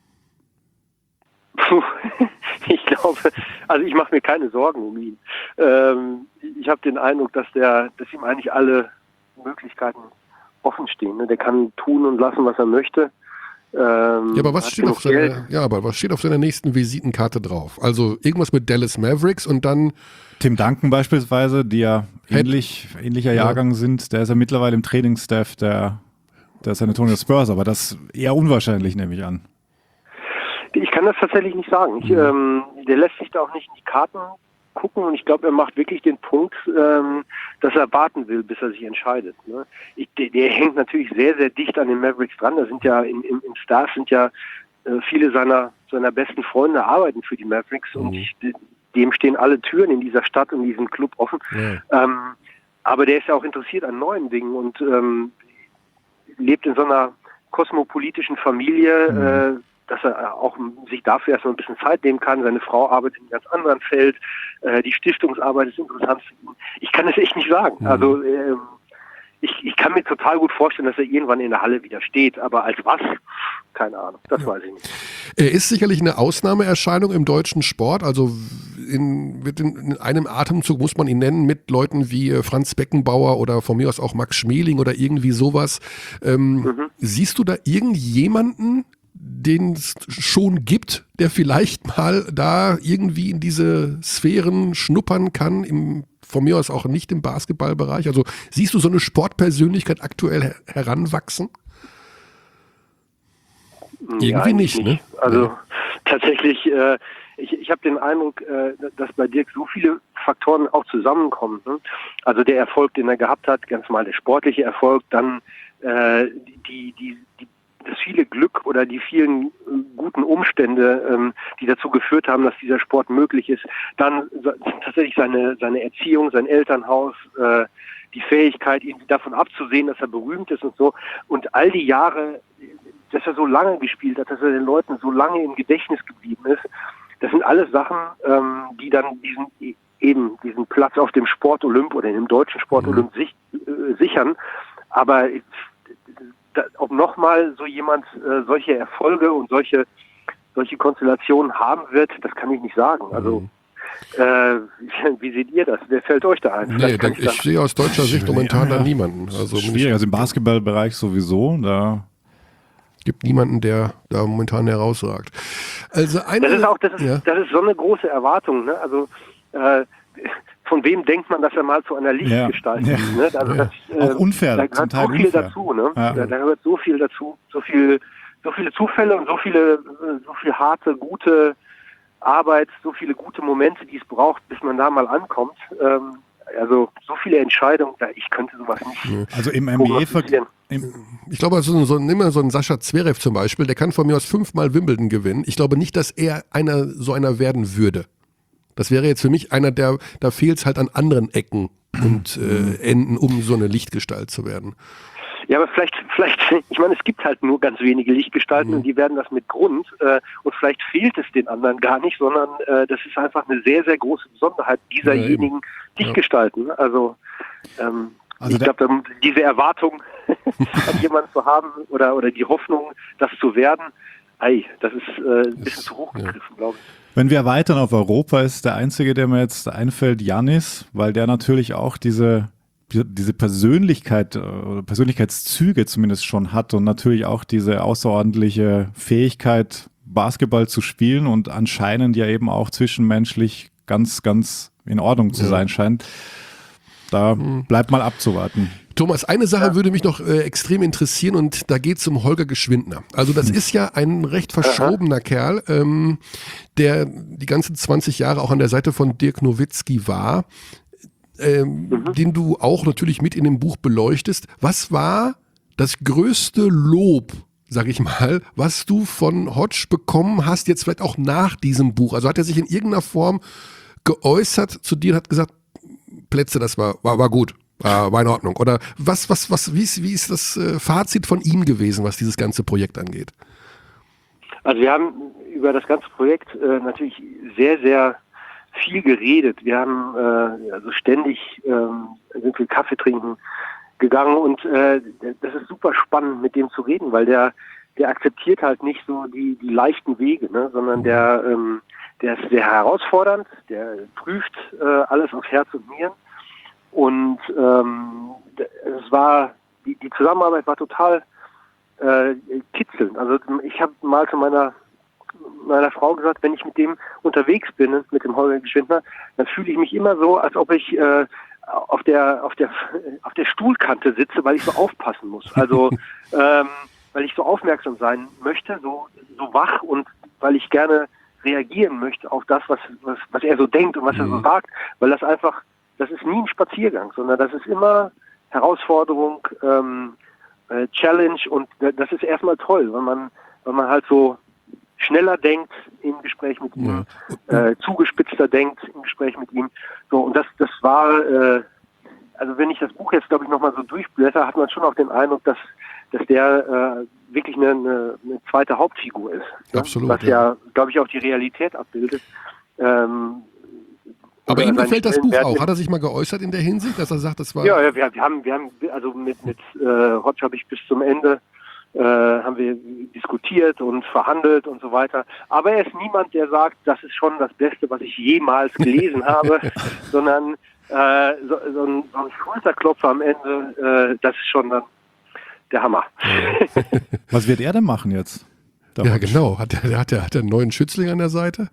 Puh, ich glaube, also ich mache mir keine Sorgen um ihn. Ähm, ich habe den Eindruck, dass der, dass ihm eigentlich alle Möglichkeiten offen stehen. Ne? Der kann tun und lassen, was er möchte. Ähm, ja, aber was steht auf seiner, ja, aber was steht auf seiner nächsten Visitenkarte drauf? Also irgendwas mit Dallas Mavericks und dann Tim Duncan beispielsweise, die ja ähnlich, ähnlicher Jahrgang ja. sind, der ist ja mittlerweile im Trainingsstaff der, der San Antonio Spurs, aber das eher unwahrscheinlich, nehme ich an. Ich kann das tatsächlich nicht sagen. Ich, ähm, der lässt sich da auch nicht in die Karten gucken und ich glaube, er macht wirklich den Punkt, ähm, dass er warten will, bis er sich entscheidet. Ne? Ich, der, der hängt natürlich sehr, sehr dicht an den Mavericks dran. Da sind ja im, im, im Staff sind ja äh, viele seiner seiner besten Freunde arbeiten für die Mavericks mhm. und ich, dem stehen alle Türen in dieser Stadt und diesem Club offen. Ja. Ähm, aber der ist ja auch interessiert an neuen Dingen und ähm, lebt in so einer kosmopolitischen Familie, mhm. äh, dass er auch sich dafür erstmal ein bisschen Zeit nehmen kann. Seine Frau arbeitet in einem ganz anderen Feld. Äh, die Stiftungsarbeit ist interessant für ihn. Ich kann es echt nicht sagen. Mhm. Also äh, ich, ich kann mir total gut vorstellen, dass er irgendwann in der Halle wieder steht. Aber als was? Keine Ahnung. Das ja. weiß ich nicht. Er ist sicherlich eine Ausnahmeerscheinung im deutschen Sport. Also in, mit in, in einem Atemzug muss man ihn nennen mit Leuten wie Franz Beckenbauer oder von mir aus auch Max Schmeling oder irgendwie sowas. Ähm, mhm. Siehst du da irgendjemanden, den es schon gibt, der vielleicht mal da irgendwie in diese Sphären schnuppern kann, im, von mir aus auch nicht im Basketballbereich? Also siehst du so eine Sportpersönlichkeit aktuell her- heranwachsen? Ja, irgendwie nicht, nicht, ne? Also ja. tatsächlich, äh, ich, ich habe den Eindruck, äh, dass bei Dirk so viele Faktoren auch zusammenkommen. Ne? Also der Erfolg, den er gehabt hat, ganz normal der sportliche Erfolg, dann äh, die, die, die das viele Glück oder die vielen äh, guten Umstände, ähm, die dazu geführt haben, dass dieser Sport möglich ist. Dann so, tatsächlich seine seine Erziehung, sein Elternhaus, äh, die Fähigkeit, ihn davon abzusehen, dass er berühmt ist und so. Und all die Jahre, dass er so lange gespielt hat, dass er den Leuten so lange im Gedächtnis geblieben ist, das sind alles Sachen, ähm, die dann diesen eben diesen Platz auf dem Sport-Olymp oder im deutschen Sport-Olymp sich, äh, sichern. Aber da, ob nochmal so jemand äh, solche Erfolge und solche solche Konstellationen haben wird, das kann ich nicht sagen. Also äh, wie seht ihr das? Wer fällt euch da ein? Nee, dann, ich, ich sehe aus deutscher Sicht momentan ja, da niemanden. Also schwierig, also im Basketballbereich sowieso, da gibt niemanden, der da momentan herausragt. Also eine, das ist auch, das ist, ja. das ist so eine große Erwartung, ne? Also äh, von wem denkt man, dass er mal zu einer Lichtgestalt ja. ist? Ne? Also ja. das, äh, auch unfair, da gehört zum Teil so viel unfair. dazu, ne? Ja. Da, da gehört so viel dazu, so viel, so viele Zufälle und so viele, so viel harte, gute Arbeit, so viele gute Momente, die es braucht, bis man da mal ankommt. Ähm, also so viele Entscheidungen, ich könnte sowas nicht. Also im N B A-Vergleich. Ich glaube, also so, nimm mal so einen Sascha Zverev zum Beispiel, der kann von mir aus fünfmal Wimbledon gewinnen. Ich glaube nicht, dass er einer so einer werden würde. Das wäre jetzt für mich einer, der, da fehlt es halt an anderen Ecken und äh, Enden, um so eine Lichtgestalt zu werden. Ja, aber vielleicht, vielleicht, ich meine, es gibt halt nur ganz wenige Lichtgestalten mhm. und die werden das mit Grund äh, und vielleicht fehlt es den anderen gar nicht, sondern äh, das ist einfach eine sehr, sehr große Besonderheit dieserjenigen ja, Lichtgestalten. Ja. Also, ähm, also ich glaube, diese Erwartung an jemanden zu haben oder, oder die Hoffnung, das zu werden, ei, das ist äh, ein bisschen zu hoch gegriffen, ja. glaube ich. Wenn wir erweitern auf Europa, ist der einzige, der mir jetzt einfällt, Giannis, weil der natürlich auch diese diese Persönlichkeit oder Persönlichkeitszüge zumindest schon hat und natürlich auch diese außerordentliche Fähigkeit, Basketball zu spielen und anscheinend ja eben auch zwischenmenschlich ganz, ganz in Ordnung zu sein scheint. Da bleibt mal abzuwarten. Thomas, eine Sache ja. würde mich noch äh, extrem interessieren und da geht es um Holger Geschwindner. Also das ist ja ein recht verschrobener Aha. Kerl, ähm, der die ganzen zwanzig Jahre auch an der Seite von Dirk Nowitzki war, ähm, mhm. den du auch natürlich mit in dem Buch beleuchtest. Was war das größte Lob, sag ich mal, was du von Hodge bekommen hast, jetzt vielleicht auch nach diesem Buch? Also hat er sich in irgendeiner Form geäußert zu dir und hat gesagt, Plätze, das war, war, war gut. Äh, war in Ordnung. Oder was, was, was, wie ist, wie ist das äh, Fazit von ihm gewesen, was dieses ganze Projekt angeht? Also wir haben über das ganze Projekt äh, natürlich sehr, sehr viel geredet. Wir haben äh, also ständig ähm, sind wir Kaffee trinken gegangen und äh, das ist super spannend, mit dem zu reden, weil der, der akzeptiert halt nicht so die, die leichten Wege, ne, sondern der, ähm, der ist sehr herausfordernd, der prüft äh, alles auf Herz und Nieren. Und ähm, es war die, die Zusammenarbeit war total äh, kitzelnd. Also ich habe mal zu meiner meiner Frau gesagt, wenn ich mit dem unterwegs bin, mit dem Holger Geschwindner, dann fühle ich mich immer so, als ob ich äh, auf der auf der auf der Stuhlkante sitze, weil ich so aufpassen muss. Also ähm, weil ich so aufmerksam sein möchte, so so wach und weil ich gerne reagieren möchte auf das, was was, was er so denkt und was mhm. er so sagt, weil das einfach das ist nie ein Spaziergang, sondern das ist immer Herausforderung, ähm, äh, Challenge und das ist erstmal toll, weil man, weil man halt so schneller denkt im Gespräch mit ihm, ja. äh, zugespitzter denkt im Gespräch mit ihm. So und das, das war, äh, also wenn ich das Buch jetzt glaube ich nochmal so durchblätter, hat man schon auch den Eindruck, dass, dass der äh, wirklich eine, eine, eine zweite Hauptfigur ist. Absolut. Was ja, ja glaube ich, auch die Realität abbildet. Ähm, Aber ihm gefällt das Buch auch. Hat er sich mal geäußert in der Hinsicht, dass er sagt, das war... Ja, ja wir, wir haben, wir haben, also mit, mit äh, Hodge habe ich bis zum Ende, äh, haben wir diskutiert und verhandelt und so weiter. Aber er ist niemand, der sagt, das ist schon das Beste, was ich jemals gelesen habe, sondern äh, so, so, ein, so ein Schulterklopfer am Ende, äh, das ist schon dann der Hammer. Was wird er denn machen jetzt? Ja, genau. Hat er, hat er, hat er einen neuen Schützling an der Seite?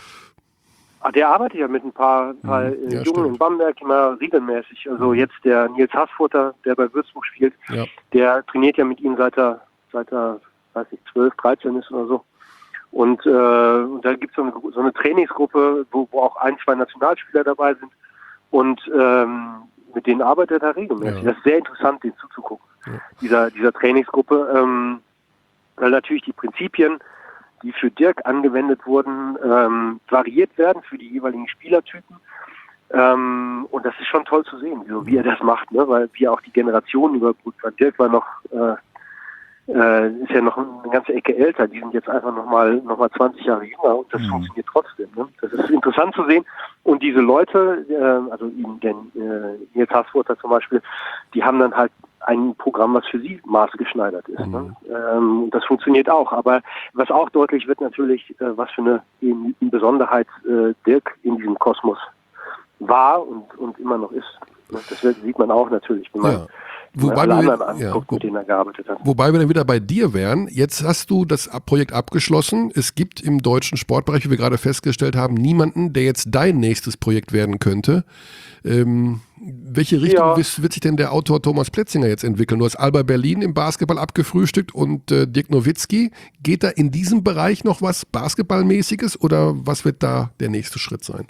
Ah, der arbeitet ja mit ein paar, paar ja, Jungen stimmt. in Bamberg immer regelmäßig. Also jetzt der Nils Haßfurter, der bei Würzburg spielt, ja. der trainiert ja mit ihm seit er, seit er, weiß ich, zwölf, dreizehn ist oder so. Und, äh, und da gibt es so eine, so eine Trainingsgruppe, wo, wo auch ein, zwei Nationalspieler dabei sind. Und ähm, mit denen arbeitet er regelmäßig. Ja. Das ist sehr interessant, denen zuzugucken, ja. dieser, dieser Trainingsgruppe. Ähm, weil natürlich die Prinzipien, die für Dirk angewendet wurden, ähm, variiert werden für die jeweiligen Spielertypen. Ähm, und das ist schon toll zu sehen, so wie er das macht, ne? Weil wir auch die Generationen überbrückt waren. Dirk war noch, äh, äh, ist ja noch eine ganze Ecke älter, die sind jetzt einfach nochmal noch mal zwanzig Jahre jünger und das mhm. funktioniert trotzdem. Ne? Das ist interessant zu sehen. Und diese Leute, äh, also den äh, Nils Haßfurter zum Beispiel, die haben dann halt ein Programm, was für sie maßgeschneidert ist. Mhm. Ne? Ähm, das funktioniert auch. Aber was auch deutlich wird natürlich, äh, was für eine in, in Besonderheit äh, Dirk in diesem Kosmos war und, und immer noch ist. Ne? Das wird, sieht man auch natürlich, wenn man ja. Wobei alle wir, anderen anguckt, ja, mit denen er gearbeitet hat. Wobei wir dann wieder bei dir wären. Jetzt hast du das Projekt abgeschlossen. Es gibt im deutschen Sportbereich, wie wir gerade festgestellt haben, niemanden, der jetzt dein nächstes Projekt werden könnte. Ähm, welche Richtung ja. wird, wird sich denn der Autor Thomas Plätzinger jetzt entwickeln? Du hast Alba Berlin im Basketball abgefrühstückt und äh, Dirk Nowitzki. Geht da in diesem Bereich noch was Basketballmäßiges oder was wird da der nächste Schritt sein?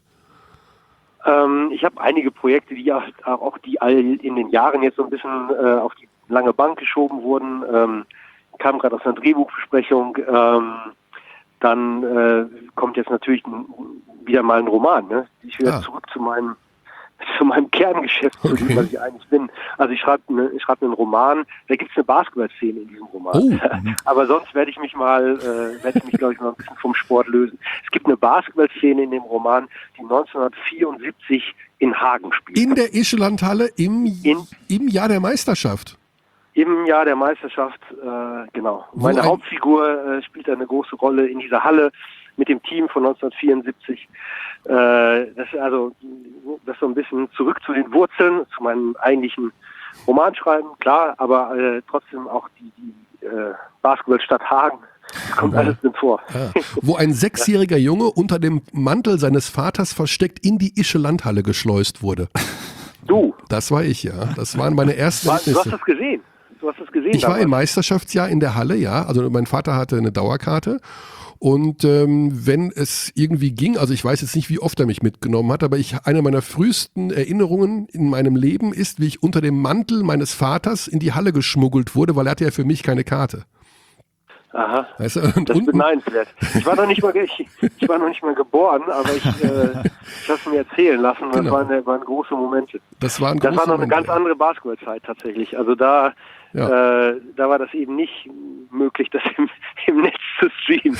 Ähm, ich habe einige Projekte, die ja auch die all in den Jahren jetzt so ein bisschen äh, auf die lange Bank geschoben wurden. Ähm, kam gerade aus einer Drehbuchbesprechung. Ähm, dann äh, kommt jetzt natürlich ein, wieder mal ein Roman. Ne? Ich will ah. jetzt zurück zu meinem zu meinem Kerngeschäft, okay. zu dem, was ich eigentlich bin. Also ich schreibe ne, ich schreibe einen Roman, da gibt es eine Basketballszene in diesem Roman. Oh. Aber sonst werde ich mich mal, äh, werde ich mich, glaube ich, mal ein bisschen vom Sport lösen. Es gibt eine Basketballszene in dem Roman, die neunzehnhundertvierundsiebzig in Hagen spielt. In der Ischelandhalle im, in, im Jahr der Meisterschaft? Im Jahr der Meisterschaft, äh, genau. Wo Meine Hauptfigur äh, spielt eine große Rolle in dieser Halle mit dem Team von neunzehnhundertvierundsiebzig. Äh, das ist also das so ein bisschen zurück zu den Wurzeln, zu meinem eigentlichen Romanschreiben, klar, aber äh, trotzdem auch die, die äh, Basketballstadt Hagen kommt alles drin vor. Ja. Wo ein sechsjähriger Junge unter dem Mantel seines Vaters versteckt in die Ischelandhalle geschleust wurde. Du, Das war ich, ja. Das waren meine ersten war, du hast Erlebnisse. das gesehen. Du hast das gesehen. Ich war damals. im Meisterschaftsjahr in der Halle, ja. Also mein Vater hatte eine Dauerkarte. Und ähm, wenn es irgendwie ging, also ich weiß jetzt nicht, wie oft er mich mitgenommen hat, aber ich, eine meiner frühesten Erinnerungen in meinem Leben ist, wie ich unter dem Mantel meines Vaters in die Halle geschmuggelt wurde, weil er hatte ja für mich keine Karte. Aha. Weißt du? Und Das ist unten, beneidenswert. Ich war noch nicht mal, ich, ich war noch nicht mal geboren, aber ich, äh, ich habe es mir erzählen lassen. Das Genau. waren, waren große Momente. das war ein Das war großer noch eine Moment, ganz andere Basketballzeit tatsächlich. Also da, Ja. äh, da war das eben nicht möglich, das im, im Netz zu streamen.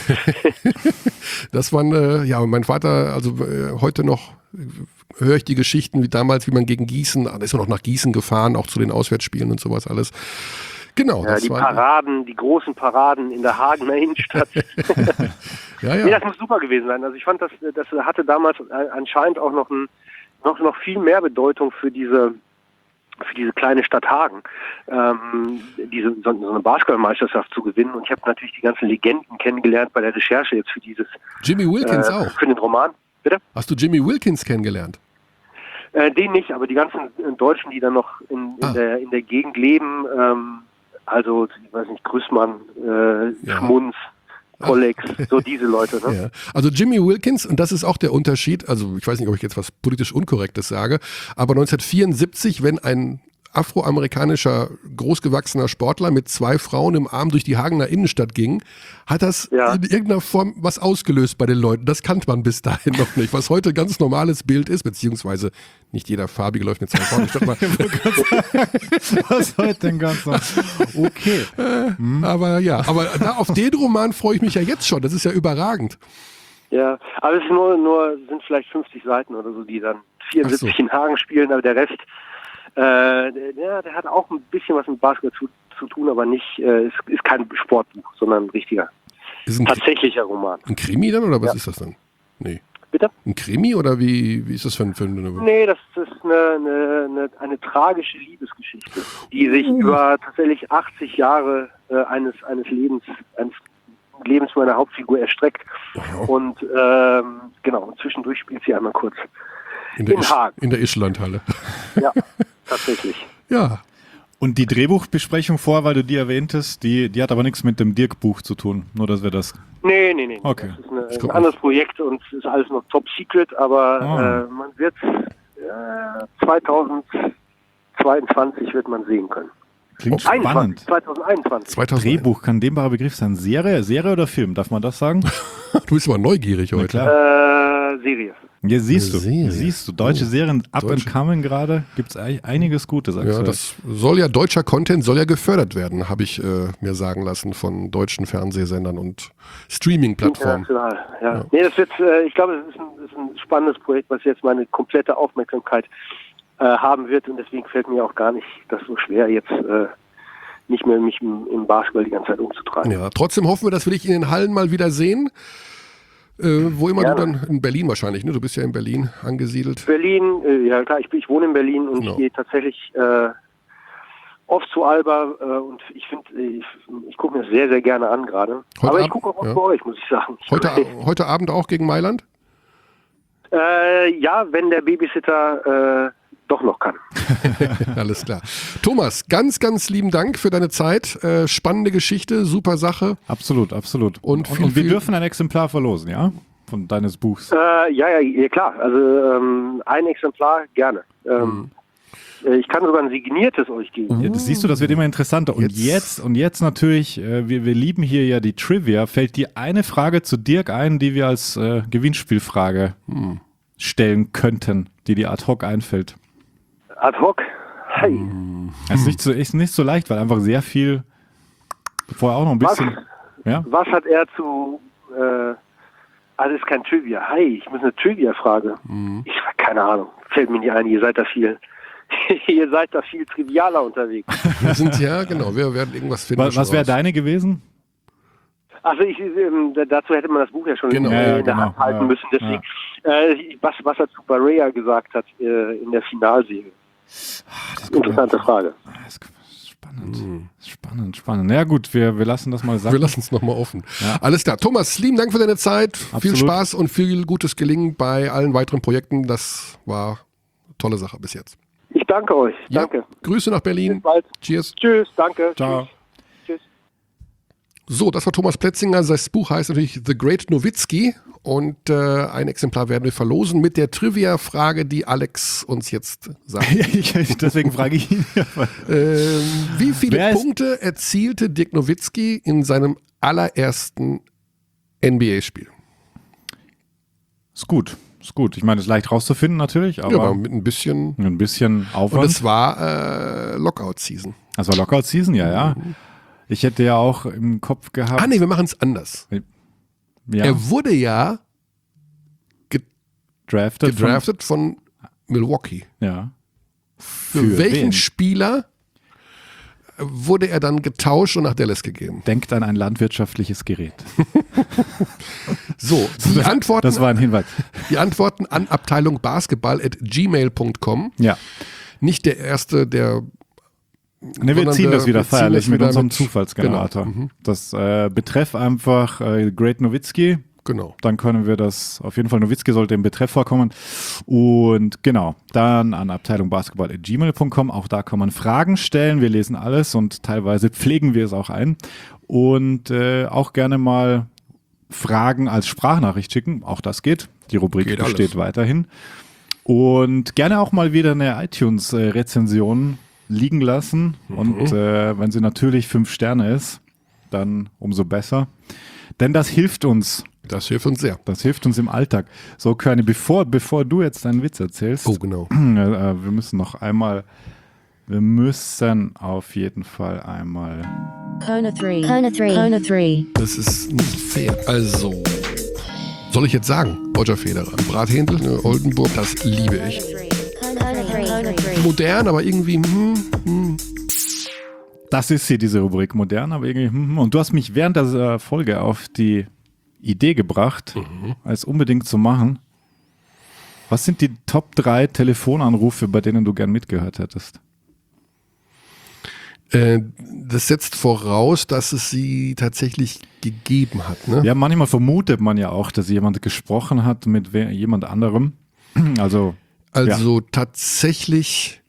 Das waren, äh, ja, mein Vater, also äh, heute noch äh, höre ich die Geschichten wie damals, wie man gegen Gießen, da ist man noch nach Gießen gefahren, auch zu den Auswärtsspielen und sowas alles. Genau, Ja, das die war, Paraden, die großen Paraden in der Hagener Innenstadt. ja, Nee, ja. das muss super gewesen sein. Also ich fand, das, das hatte damals anscheinend auch noch, ein, noch, noch viel mehr Bedeutung für diese, für diese kleine Stadt Hagen, ähm, diese, so, so eine Basketballmeisterschaft zu gewinnen. Und ich habe natürlich die ganzen Legenden kennengelernt bei der Recherche jetzt für dieses, Jimmy Wilkins äh, auch. für den Roman. Bitte? Hast du Jimmy Wilkins kennengelernt? Äh, den nicht, aber die ganzen äh, Deutschen, die dann noch in, in, Ah. der, in der Gegend leben, ähm, also, ich weiß nicht, Grüßmann, äh, Ja. Schmunz, Kollex, so diese Leute, ne? Ja. Also Jimmy Wilkins, und das ist auch der Unterschied, also ich weiß nicht, ob ich jetzt was politisch Unkorrektes sage, aber neunzehnhundertvierundsiebzig, wenn ein afroamerikanischer, großgewachsener Sportler mit zwei Frauen im Arm durch die Hagener Innenstadt ging, hat das Ja. in irgendeiner Form was ausgelöst bei den Leuten. Das kannte man bis dahin noch nicht. Was heute ein ganz normales Bild ist, beziehungsweise nicht jeder Farbige läuft mit zwei Frauen. Ich dachte mal, Was heute denn ganz noch? Okay. aber ja, aber da, auf den Roman freue ich mich ja jetzt schon. Das ist ja überragend. Ja, aber es ist nur, nur, sind vielleicht fünfzig Seiten oder so, die dann vierundsiebzig Ach so. in Hagen spielen, aber der Rest, äh, der, ja, der hat auch ein bisschen was mit Basketball zu, zu tun, aber nicht, äh, ist, ist kein Sportbuch, sondern ein richtiger, Ist ein, tatsächlicher Roman. ein Krimi dann oder was Ja. ist das dann? Nee. Bitte? Ein Krimi oder wie, wie ist das für ein Film? Nee, das ist eine, eine, eine, eine tragische Liebesgeschichte, die sich über tatsächlich achtzig Jahre äh, eines, eines Lebens, eines Lebens meiner Hauptfigur erstreckt. Und ähm, genau, und zwischendurch spielt sie einmal kurz. In der, in Isch, Hagen. in der Ischlandhalle. Ja, tatsächlich. Ja, Und die Drehbuchbesprechung vor, weil du die erwähntest, die, die hat aber nichts mit dem Dirk-Buch zu tun. Nur, dass wir das. Nee, nee, nee. Okay. Das ist eine, Ich ein guck anderes Projekt und es ist alles noch top secret, aber Ah. äh, man wird äh, zweitausendzweiundzwanzig wird man sehen können. Klingt einundzwanzig, spannend. zweitausendeinundzwanzig. zweitausend. Drehbuch, kann dem wahre Begriff sein. Serie, Serie oder Film? Darf man das sagen? Du bist aber neugierig heute. klar. Äh, Serie. Ja, siehst du. Eine Serie. Siehst du. Deutsche Oh, Serien up deutsche- and coming gerade. Gibt es einiges Gutes Ja, aktuell. das soll ja, deutscher Content soll ja gefördert werden, habe ich äh, mir sagen lassen von deutschen Fernsehsendern und Streaming-Plattformen. International, ja. Ja. Nee, das wird, äh, ich glaube, das ist, ein, das ist ein spannendes Projekt, was jetzt meine komplette Aufmerksamkeit äh, haben wird und deswegen fällt mir auch gar nicht das so schwer, jetzt äh, nicht mehr mich im, im Basketball die ganze Zeit umzutreiben. Ja, trotzdem hoffen wir, dass wir dich in den Hallen mal wieder sehen. Äh, wo immer Gerne. du dann, in Berlin wahrscheinlich, ne? Du bist ja in Berlin angesiedelt. Berlin, äh, ja klar, ich, bin- ich wohne in Berlin und Genau. ich gehe tatsächlich äh, oft zu Alba äh, und ich finde, ich, ich gucke mir das sehr, sehr gerne an gerade. Heute Aber ich Abend- gucke auch oft ja. bei euch, muss ich sagen. Ich Heute, heute Abend auch gegen Mailand? äh, ja, wenn der Babysitter äh, doch noch kann. Alles klar. Thomas, ganz, ganz lieben Dank für deine Zeit. Äh, spannende Geschichte, super Sache. Absolut, absolut. Und und, viel, und wir viel- dürfen ein Exemplar verlosen, ja? Von deines Buchs. Äh, ja, ja, ja, klar. Also ähm, ein Exemplar gerne. Ähm, äh, Ich kann sogar ein signiertes euch geben. Ja, das siehst du, das wird immer interessanter. Und Jetzt- jetzt, und jetzt natürlich, äh, wir, wir lieben hier ja die Trivia. Fällt dir eine Frage zu Dirk ein, die wir als äh, Gewinnspielfrage stellen könnten, die dir ad hoc einfällt? Ad hoc. Hey. Das ist nicht so, ist nicht so leicht, weil einfach sehr viel vorher auch noch ein Was, bisschen. Ja? was hat er zu... Äh, alles kein Trivia. Hi, ich muss eine Trivia-Frage. Ich keine Ahnung. Fällt mir nicht ein. Ihr seid da viel... ihr seid da viel trivialer unterwegs. Wir sind ja, genau, wir werden irgendwas finden. Was, was schon wäre raus. deine gewesen? Also ich, ähm, da- dazu hätte man das Buch ja schon Genau. in, Ja, in ja, der genau. Hand halten Ja, müssen. Deswegen, äh, was, was er zu Barea gesagt hat äh, in der Finalserie. Interessante Frage. Das ist spannend. Spannend. Spannend, spannend. Ja gut, wir, wir lassen das mal sagen. Wir lassen es nochmal offen. Ja. Alles klar. Thomas, lieben Dank für deine Zeit. Absolut. Viel Spaß und viel gutes Gelingen bei allen weiteren Projekten. Das war eine tolle Sache bis jetzt. Ich danke euch. Ja, Danke. Grüße nach Berlin. Bis bald. Cheers. Tschüss. Danke. Ciao. Tschüss. Tschüss. So, das war Thomas Plätzinger. Sein Buch heißt natürlich The Great Nowitzki und äh, ein Exemplar werden wir verlosen mit der Trivia-Frage, die Alex uns jetzt sagt. Deswegen frage ich ihn. ähm, wie viele Wer ist- Punkte erzielte Dirk Nowitzki in seinem allerersten N B A-Spiel? Ist gut, ist gut. Ich meine, es ist leicht rauszufinden natürlich, aber, Ja, aber mit ein bisschen. ein bisschen Und Aufwand. es war äh, Lockout-Season. Das war Lockout-Season, ja, ja. Ich hätte ja auch im Kopf gehabt. Ah, nee, wir machen es anders. ja, Er wurde ja drafted. gedraftet von Milwaukee. Von, ja. Für, Für welchen wen? Spieler wurde er dann getauscht und nach Dallas gegeben? Denkt an ein landwirtschaftliches Gerät. So, die Antworten, Das war ein Hinweis. die Antworten an Abteilung Basketball at gmail punkt com. Ja. Nicht der erste, der Ne, wir Sondern ziehen wir- das wieder wir ziehen feierlich das mit wieder unserem mit- Zufallsgenerator. Genau. Mhm. Das äh, betreff einfach äh, Great Nowitzki. genau. Dann können wir das, auf jeden Fall Nowitzki sollte im Betreff vorkommen. Und genau, dann an Abteilung Basketball at gmail punkt com. Auch da kann man Fragen stellen. Wir lesen alles und teilweise pflegen wir es auch ein. Und äh, auch gerne mal Fragen als Sprachnachricht schicken. Auch das geht. Die Rubrik Geht besteht alles. weiterhin. Und gerne auch mal wieder eine iTunes-Rezension liegen lassen. Mhm. Und äh, wenn sie natürlich fünf Sterne ist, dann umso besser. Denn das hilft uns. Das hilft uns sehr. Das hilft uns im Alltag. So, Körny, bevor, bevor du jetzt deinen Witz erzählst, Oh, genau. äh, äh, wir müssen noch einmal, wir müssen auf jeden Fall einmal. Kona three. Kona three. Kona three. Das ist nicht fair. Also, soll ich jetzt sagen, Roger Federer, Brathändel, ne, Oldenburg, das liebe ich. Kona three. Kona three. Modern, aber irgendwie, hm, hm. Das ist hier diese Rubrik modern, aber irgendwie. hm, Und du hast mich während dieser Folge auf die Idee gebracht, es unbedingt zu machen. Was sind die Top drei Telefonanrufe, bei denen du gern mitgehört hättest? Äh, das setzt voraus, dass es sie tatsächlich gegeben hat. Ne? Ja, manchmal vermutet man ja auch, dass jemand gesprochen hat mit wer, jemand anderem. Also, Also tatsächlich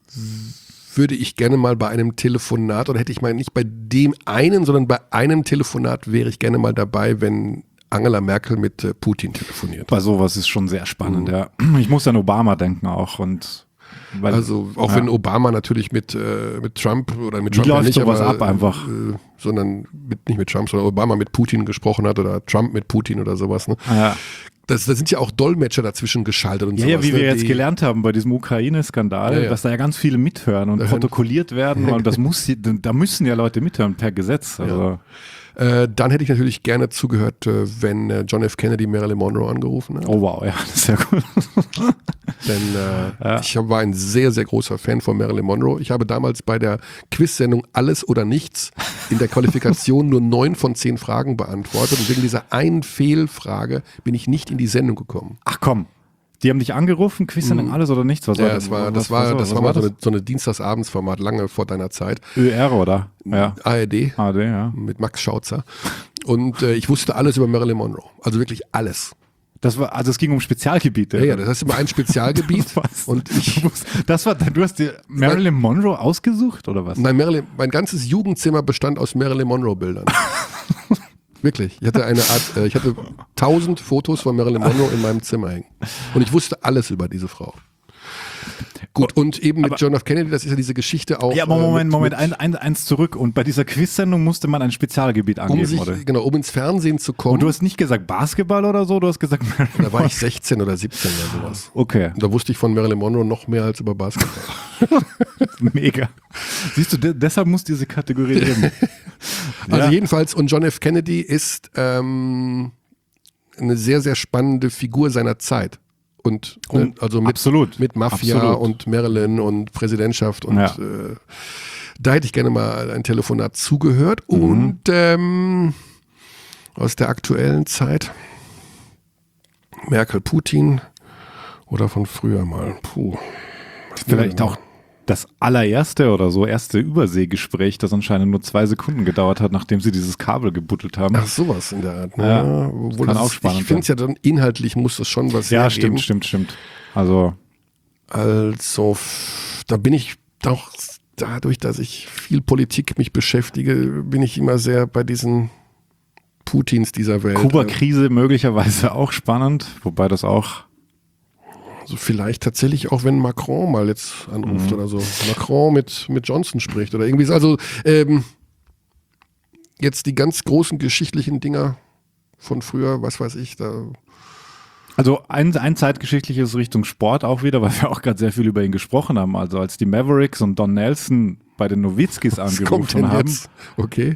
würde ich gerne mal bei einem Telefonat, oder hätte ich mal nicht bei dem einen, sondern bei einem Telefonat wäre ich gerne mal dabei, wenn Angela Merkel mit äh, Putin telefoniert. bei sowas ist schon sehr spannend, ja. Ich muss an Obama denken auch und weil, Also auch ja. wenn Obama natürlich mit, äh, mit Trump oder mit Wie Trump ja läuft nicht, sowas aber, ab einfach? Äh, sondern mit, nicht mit Trump, sondern Obama mit Putin gesprochen hat oder Trump mit Putin oder sowas. Ne? ja. Das, da sind ja auch Dolmetscher dazwischen geschaltet und Ja, sowas. ja, wie ne? wir jetzt Die- gelernt haben bei diesem Ukraine-Skandal, Ja, ja. dass da ja ganz viele mithören und Da hören- protokolliert werden und das muss, da müssen ja Leute mithören per Gesetz. Also, Äh, dann hätte ich natürlich gerne zugehört, äh, wenn äh, John F. Kennedy Marilyn Monroe angerufen hat. oh wow, ja, das ist ja gut. Denn äh, ich war ein sehr, sehr großer Fan von Marilyn Monroe. Ich habe damals bei der Quiz-Sendung Alles oder Nichts in der Qualifikation nur neun von zehn Fragen beantwortet. Und wegen dieser einen Fehlfrage bin ich nicht in die Sendung gekommen. Ach komm, die haben dich angerufen, Quiz-Sendung, alles oder nichts? Was Ja, war das war, was- das was war, das was war mal so das? eine, so eine Dienstagsabendsformat, lange vor deiner Zeit. Ö R, oder? Ja, A R D A D, ja. mit Max Schautzer. Und äh, ich wusste alles über Marilyn Monroe. Also wirklich alles. Das war, also es ging um Spezialgebiete. Ja, ja, das heißt immer ein Spezialgebiet. Was? Und ich, Das war, du hast dir Marilyn Monroe ausgesucht, oder was? nein, Marilyn, mein ganzes Jugendzimmer bestand aus Marilyn Monroe Bildern. Wirklich. Ich hatte eine Art, äh, ich hatte tausend Fotos von Marilyn Monroe in meinem Zimmer hängen. Und ich wusste alles über diese Frau. Gut, und eben mit Aber- John F. Kennedy, das ist ja diese Geschichte auch. Ja, aber äh, Moment, mit, Moment, mit, ein, ein, eins zurück. Und bei dieser Quiz-Sendung musste man ein Spezialgebiet um angeben, sich, oder? genau, um ins Fernsehen zu kommen. Und du hast nicht gesagt Basketball oder so, du hast gesagt Marilyn Da war ich sechzehn oder siebzehn oder sowas. Okay, Und da wusste ich von Marilyn Monroe noch mehr als über Basketball. mega. Siehst du, de deshalb muss diese Kategorie leben. Also Ja. jedenfalls, und John F. Kennedy ist ähm, eine sehr, sehr spannende Figur seiner Zeit. Und ne, also mit, absolut. mit Mafia Absolut. und Marilyn und Präsidentschaft und Ja. äh, da hätte ich gerne mal ein Telefonat zugehört. Mhm. Und ähm, aus der aktuellen Zeit Merkel, Putin oder von früher mal. Puh. Was nehmen wir Vielleicht denn auch das allererste oder so erste Überseegespräch, das anscheinend nur zwei Sekunden gedauert hat, nachdem sie dieses Kabel gebuddelt haben. Ach, sowas in der Art. Ne? Ja, Obwohl kann das auch ist, spannend ich finde es ja dann inhaltlich muss das schon was Ja, hergeben. stimmt, stimmt, stimmt. Also, Also f- da bin ich doch dadurch, dass ich viel Politik mich beschäftige, bin ich immer sehr bei diesen Putins dieser Welt. Kuba-Krise möglicherweise auch spannend, wobei das auch Also vielleicht tatsächlich auch, wenn Macron mal jetzt anruft Mhm. oder so. Macron mit, mit Johnson spricht oder irgendwie so. Also ähm, jetzt die ganz großen geschichtlichen Dinger von früher, was weiß ich, da Also ein, ein zeitgeschichtliches Richtung Sport auch wieder, weil wir auch gerade sehr viel über ihn gesprochen haben. Also als die Mavericks und Don Nelson bei den Nowitzkis was kommt angerufen denn haben, jetzt? Okay.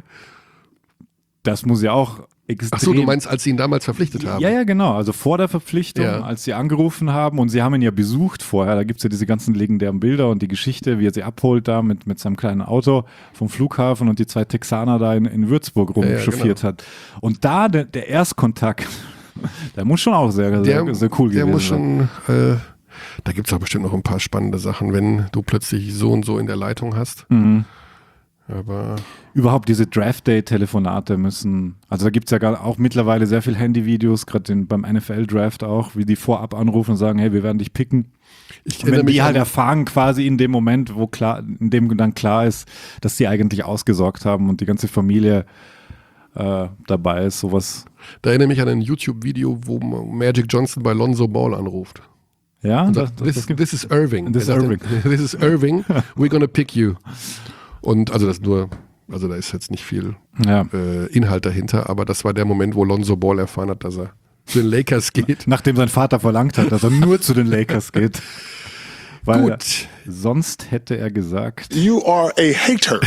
das muss ja auch extrem... Ach so, du meinst, als sie ihn damals verpflichtet haben? Ja, ja, genau. Also vor der Verpflichtung, Ja. als sie angerufen haben und sie haben ihn ja besucht vorher, da gibt es ja diese ganzen legendären Bilder und die Geschichte, wie er sie abholt da mit, mit seinem kleinen Auto vom Flughafen und die zwei Texaner da in, in Würzburg rumchauffiert genau. hat. Und da der, der Erstkontakt, der muss schon auch sehr, sehr, Der, sehr cool der gewesen muss sein. schon, äh, da gibt es auch bestimmt noch ein paar spannende Sachen, wenn du plötzlich so und so in der Leitung hast. Mhm. Aber Überhaupt diese Draft-Day-Telefonate müssen, also da gibt es ja gar auch mittlerweile sehr viel Handyvideos, gerade beim N F L-Draft auch, wie die vorab anrufen und sagen, hey, wir werden dich picken. ich Und wenn erinnere die mich halt an, erfahren quasi in dem Moment, wo klar, in dem dann klar ist, dass die eigentlich ausgesorgt haben und die ganze Familie äh, dabei ist, sowas. da erinnere mich an ein YouTube-Video, wo Magic Johnson bei Lonzo Ball anruft. Ja, Und das, sagt, das, this, das gibt, this is Irving. This is Er sagt Irving. dann, This is Irving. We're gonna pick you. Und also das nur, also da ist jetzt nicht viel ja. äh, Inhalt dahinter, aber das war der Moment, wo Lonzo Ball erfahren hat, dass er zu den Lakers geht. Nachdem sein Vater verlangt hat, dass er nur zu den Lakers geht. Weil Gut. Er, sonst hätte er gesagt. You are a hater.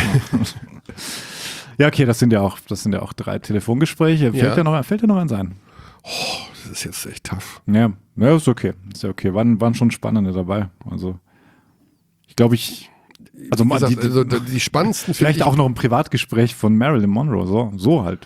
Ja, okay, das sind ja auch, das sind ja auch drei Telefongespräche. Fällt Ja. dir noch, fällt dir noch eins ein? Das ist jetzt echt tough. Ja, ja, ist okay. Ist ja okay. Waren, waren schon spannende dabei. Also, ich glaube, ich. Also, Wie mal gesagt, die, die, also die spannendsten vielleicht finde auch noch ein Privatgespräch von Marilyn Monroe. So, so halt.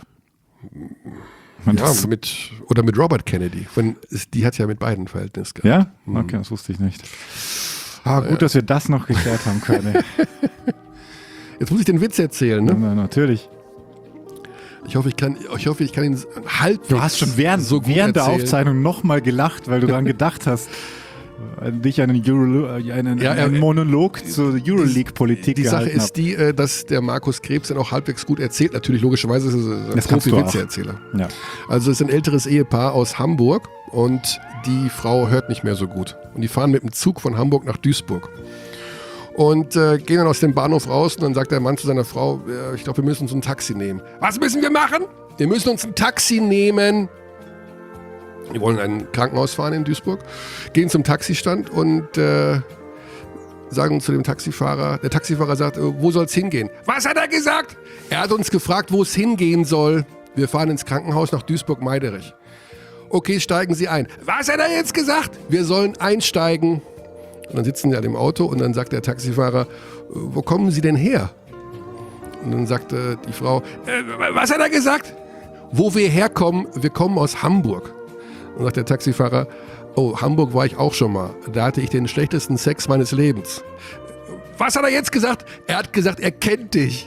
ich, Das- ja, mit, oder mit Robert Kennedy. Wenn, die hat ja mit beiden Verhältnis gehabt. Ja? Okay, das wusste ich nicht. Ah, gut, dass wir das noch geklärt haben können. Jetzt muss ich den Witz erzählen, ne? Na, natürlich. Ich hoffe, ich kann, ich hoffe, ich kann ihn halbwegs Du hast schon während, so gut während der erzählen. Aufzeichnung nochmal gelacht, weil du daran gedacht hast, äh, dich einen, Euro, äh, einen, Ja, einen äh, Monolog zur Euroleague-Politik Die Sache gehalten ist die, äh, dass der Markus Krebs dann auch halbwegs gut erzählt. Natürlich, logischerweise ist er ein Das kannst du auch. Profi-Witze-Erzähler. hab. Ja. Also es ist ein älteres Ehepaar aus Hamburg und die Frau hört nicht mehr so gut. Und die fahren mit dem Zug von Hamburg nach Duisburg. Und äh, gehen dann aus dem Bahnhof raus und dann sagt der Mann zu seiner Frau, äh, ich glaube, wir müssen uns ein Taxi nehmen. Was müssen wir machen? Wir müssen uns ein Taxi nehmen. Die wollen in ein Krankenhaus fahren in Duisburg, gehen zum Taxistand und äh, sagen zu dem Taxifahrer, der Taxifahrer sagt, äh, wo soll es hingehen? Was hat er gesagt? Er hat uns gefragt, wo es hingehen soll. Wir fahren ins Krankenhaus nach Duisburg-Meiderich. Okay, steigen Sie ein. Was hat er jetzt gesagt? Wir sollen einsteigen. Und dann sitzen sie an dem Auto und dann sagt der Taxifahrer, wo kommen Sie denn her? Und dann sagte die Frau, äh, was hat er gesagt? Wo wir herkommen, wir kommen aus Hamburg. Und dann sagt der Taxifahrer, oh, Hamburg war ich auch schon mal. Da hatte ich den schlechtesten Sex meines Lebens. Was hat er jetzt gesagt? Er hat gesagt, er kennt dich.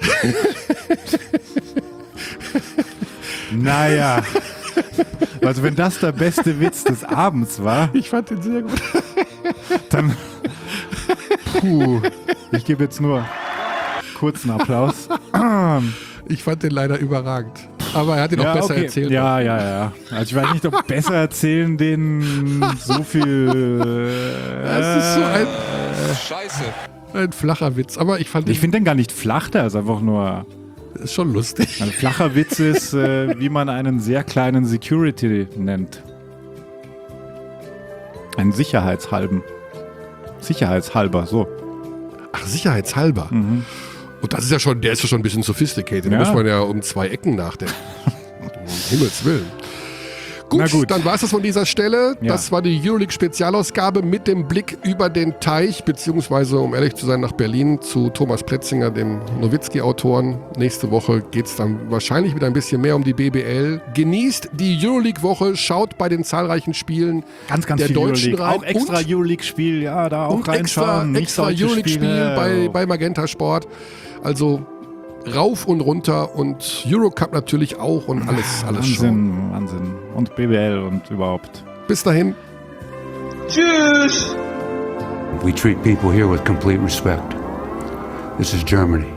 Naja. Also wenn das der beste Witz des Abends war, Ich fand den sehr gut. dann puh, ich gebe jetzt nur kurzen Applaus. Ich fand den leider überragend. Aber er hat ihn auch besser okay. erzählt. Ja, ja, ja. Also ich weiß nicht, ob besser erzählen den so viel. Das ist so ein, Scheiße. ein flacher Witz. Aber ich fand Ich ihn finde den gar nicht flach, der ist einfach nur. ist schon lustig. Ein flacher Witz ist, äh, wie man einen sehr kleinen Security nennt. Einen Sicherheitshalben. Sicherheitshalber, so. Ach, sicherheitshalber. Und das ist ja schon, der ist ja schon ein bisschen sophisticated. Da Ja. muss man ja um zwei Ecken nachdenken. Um Himmels Willen. Gut, Na gut. dann war es das von dieser Stelle. Ja. Das war die Euroleague-Spezialausgabe mit dem Blick über den Teich, beziehungsweise, um ehrlich zu sein, nach Berlin zu Thomas Pletzinger, dem Nowitzki-Autoren. Nächste Woche geht es dann wahrscheinlich wieder ein bisschen mehr um die B B L. Genießt die Euroleague-Woche, schaut bei den zahlreichen Spielen Ganz, ganz der viel Deutschen Euroleague. rein. Auch extra und, Euroleague-Spiel, ja, da auch und extra, reinschauen. Nicht extra deutsche Euroleague-Spiel Spiele. bei, bei Magenta Sport. Also rauf und runter und Eurocup natürlich auch und alles, alles schon. Wahnsinn, Wahnsinn. Und B B L und überhaupt. Bis dahin. We treat people here with complete respect. This is Germany.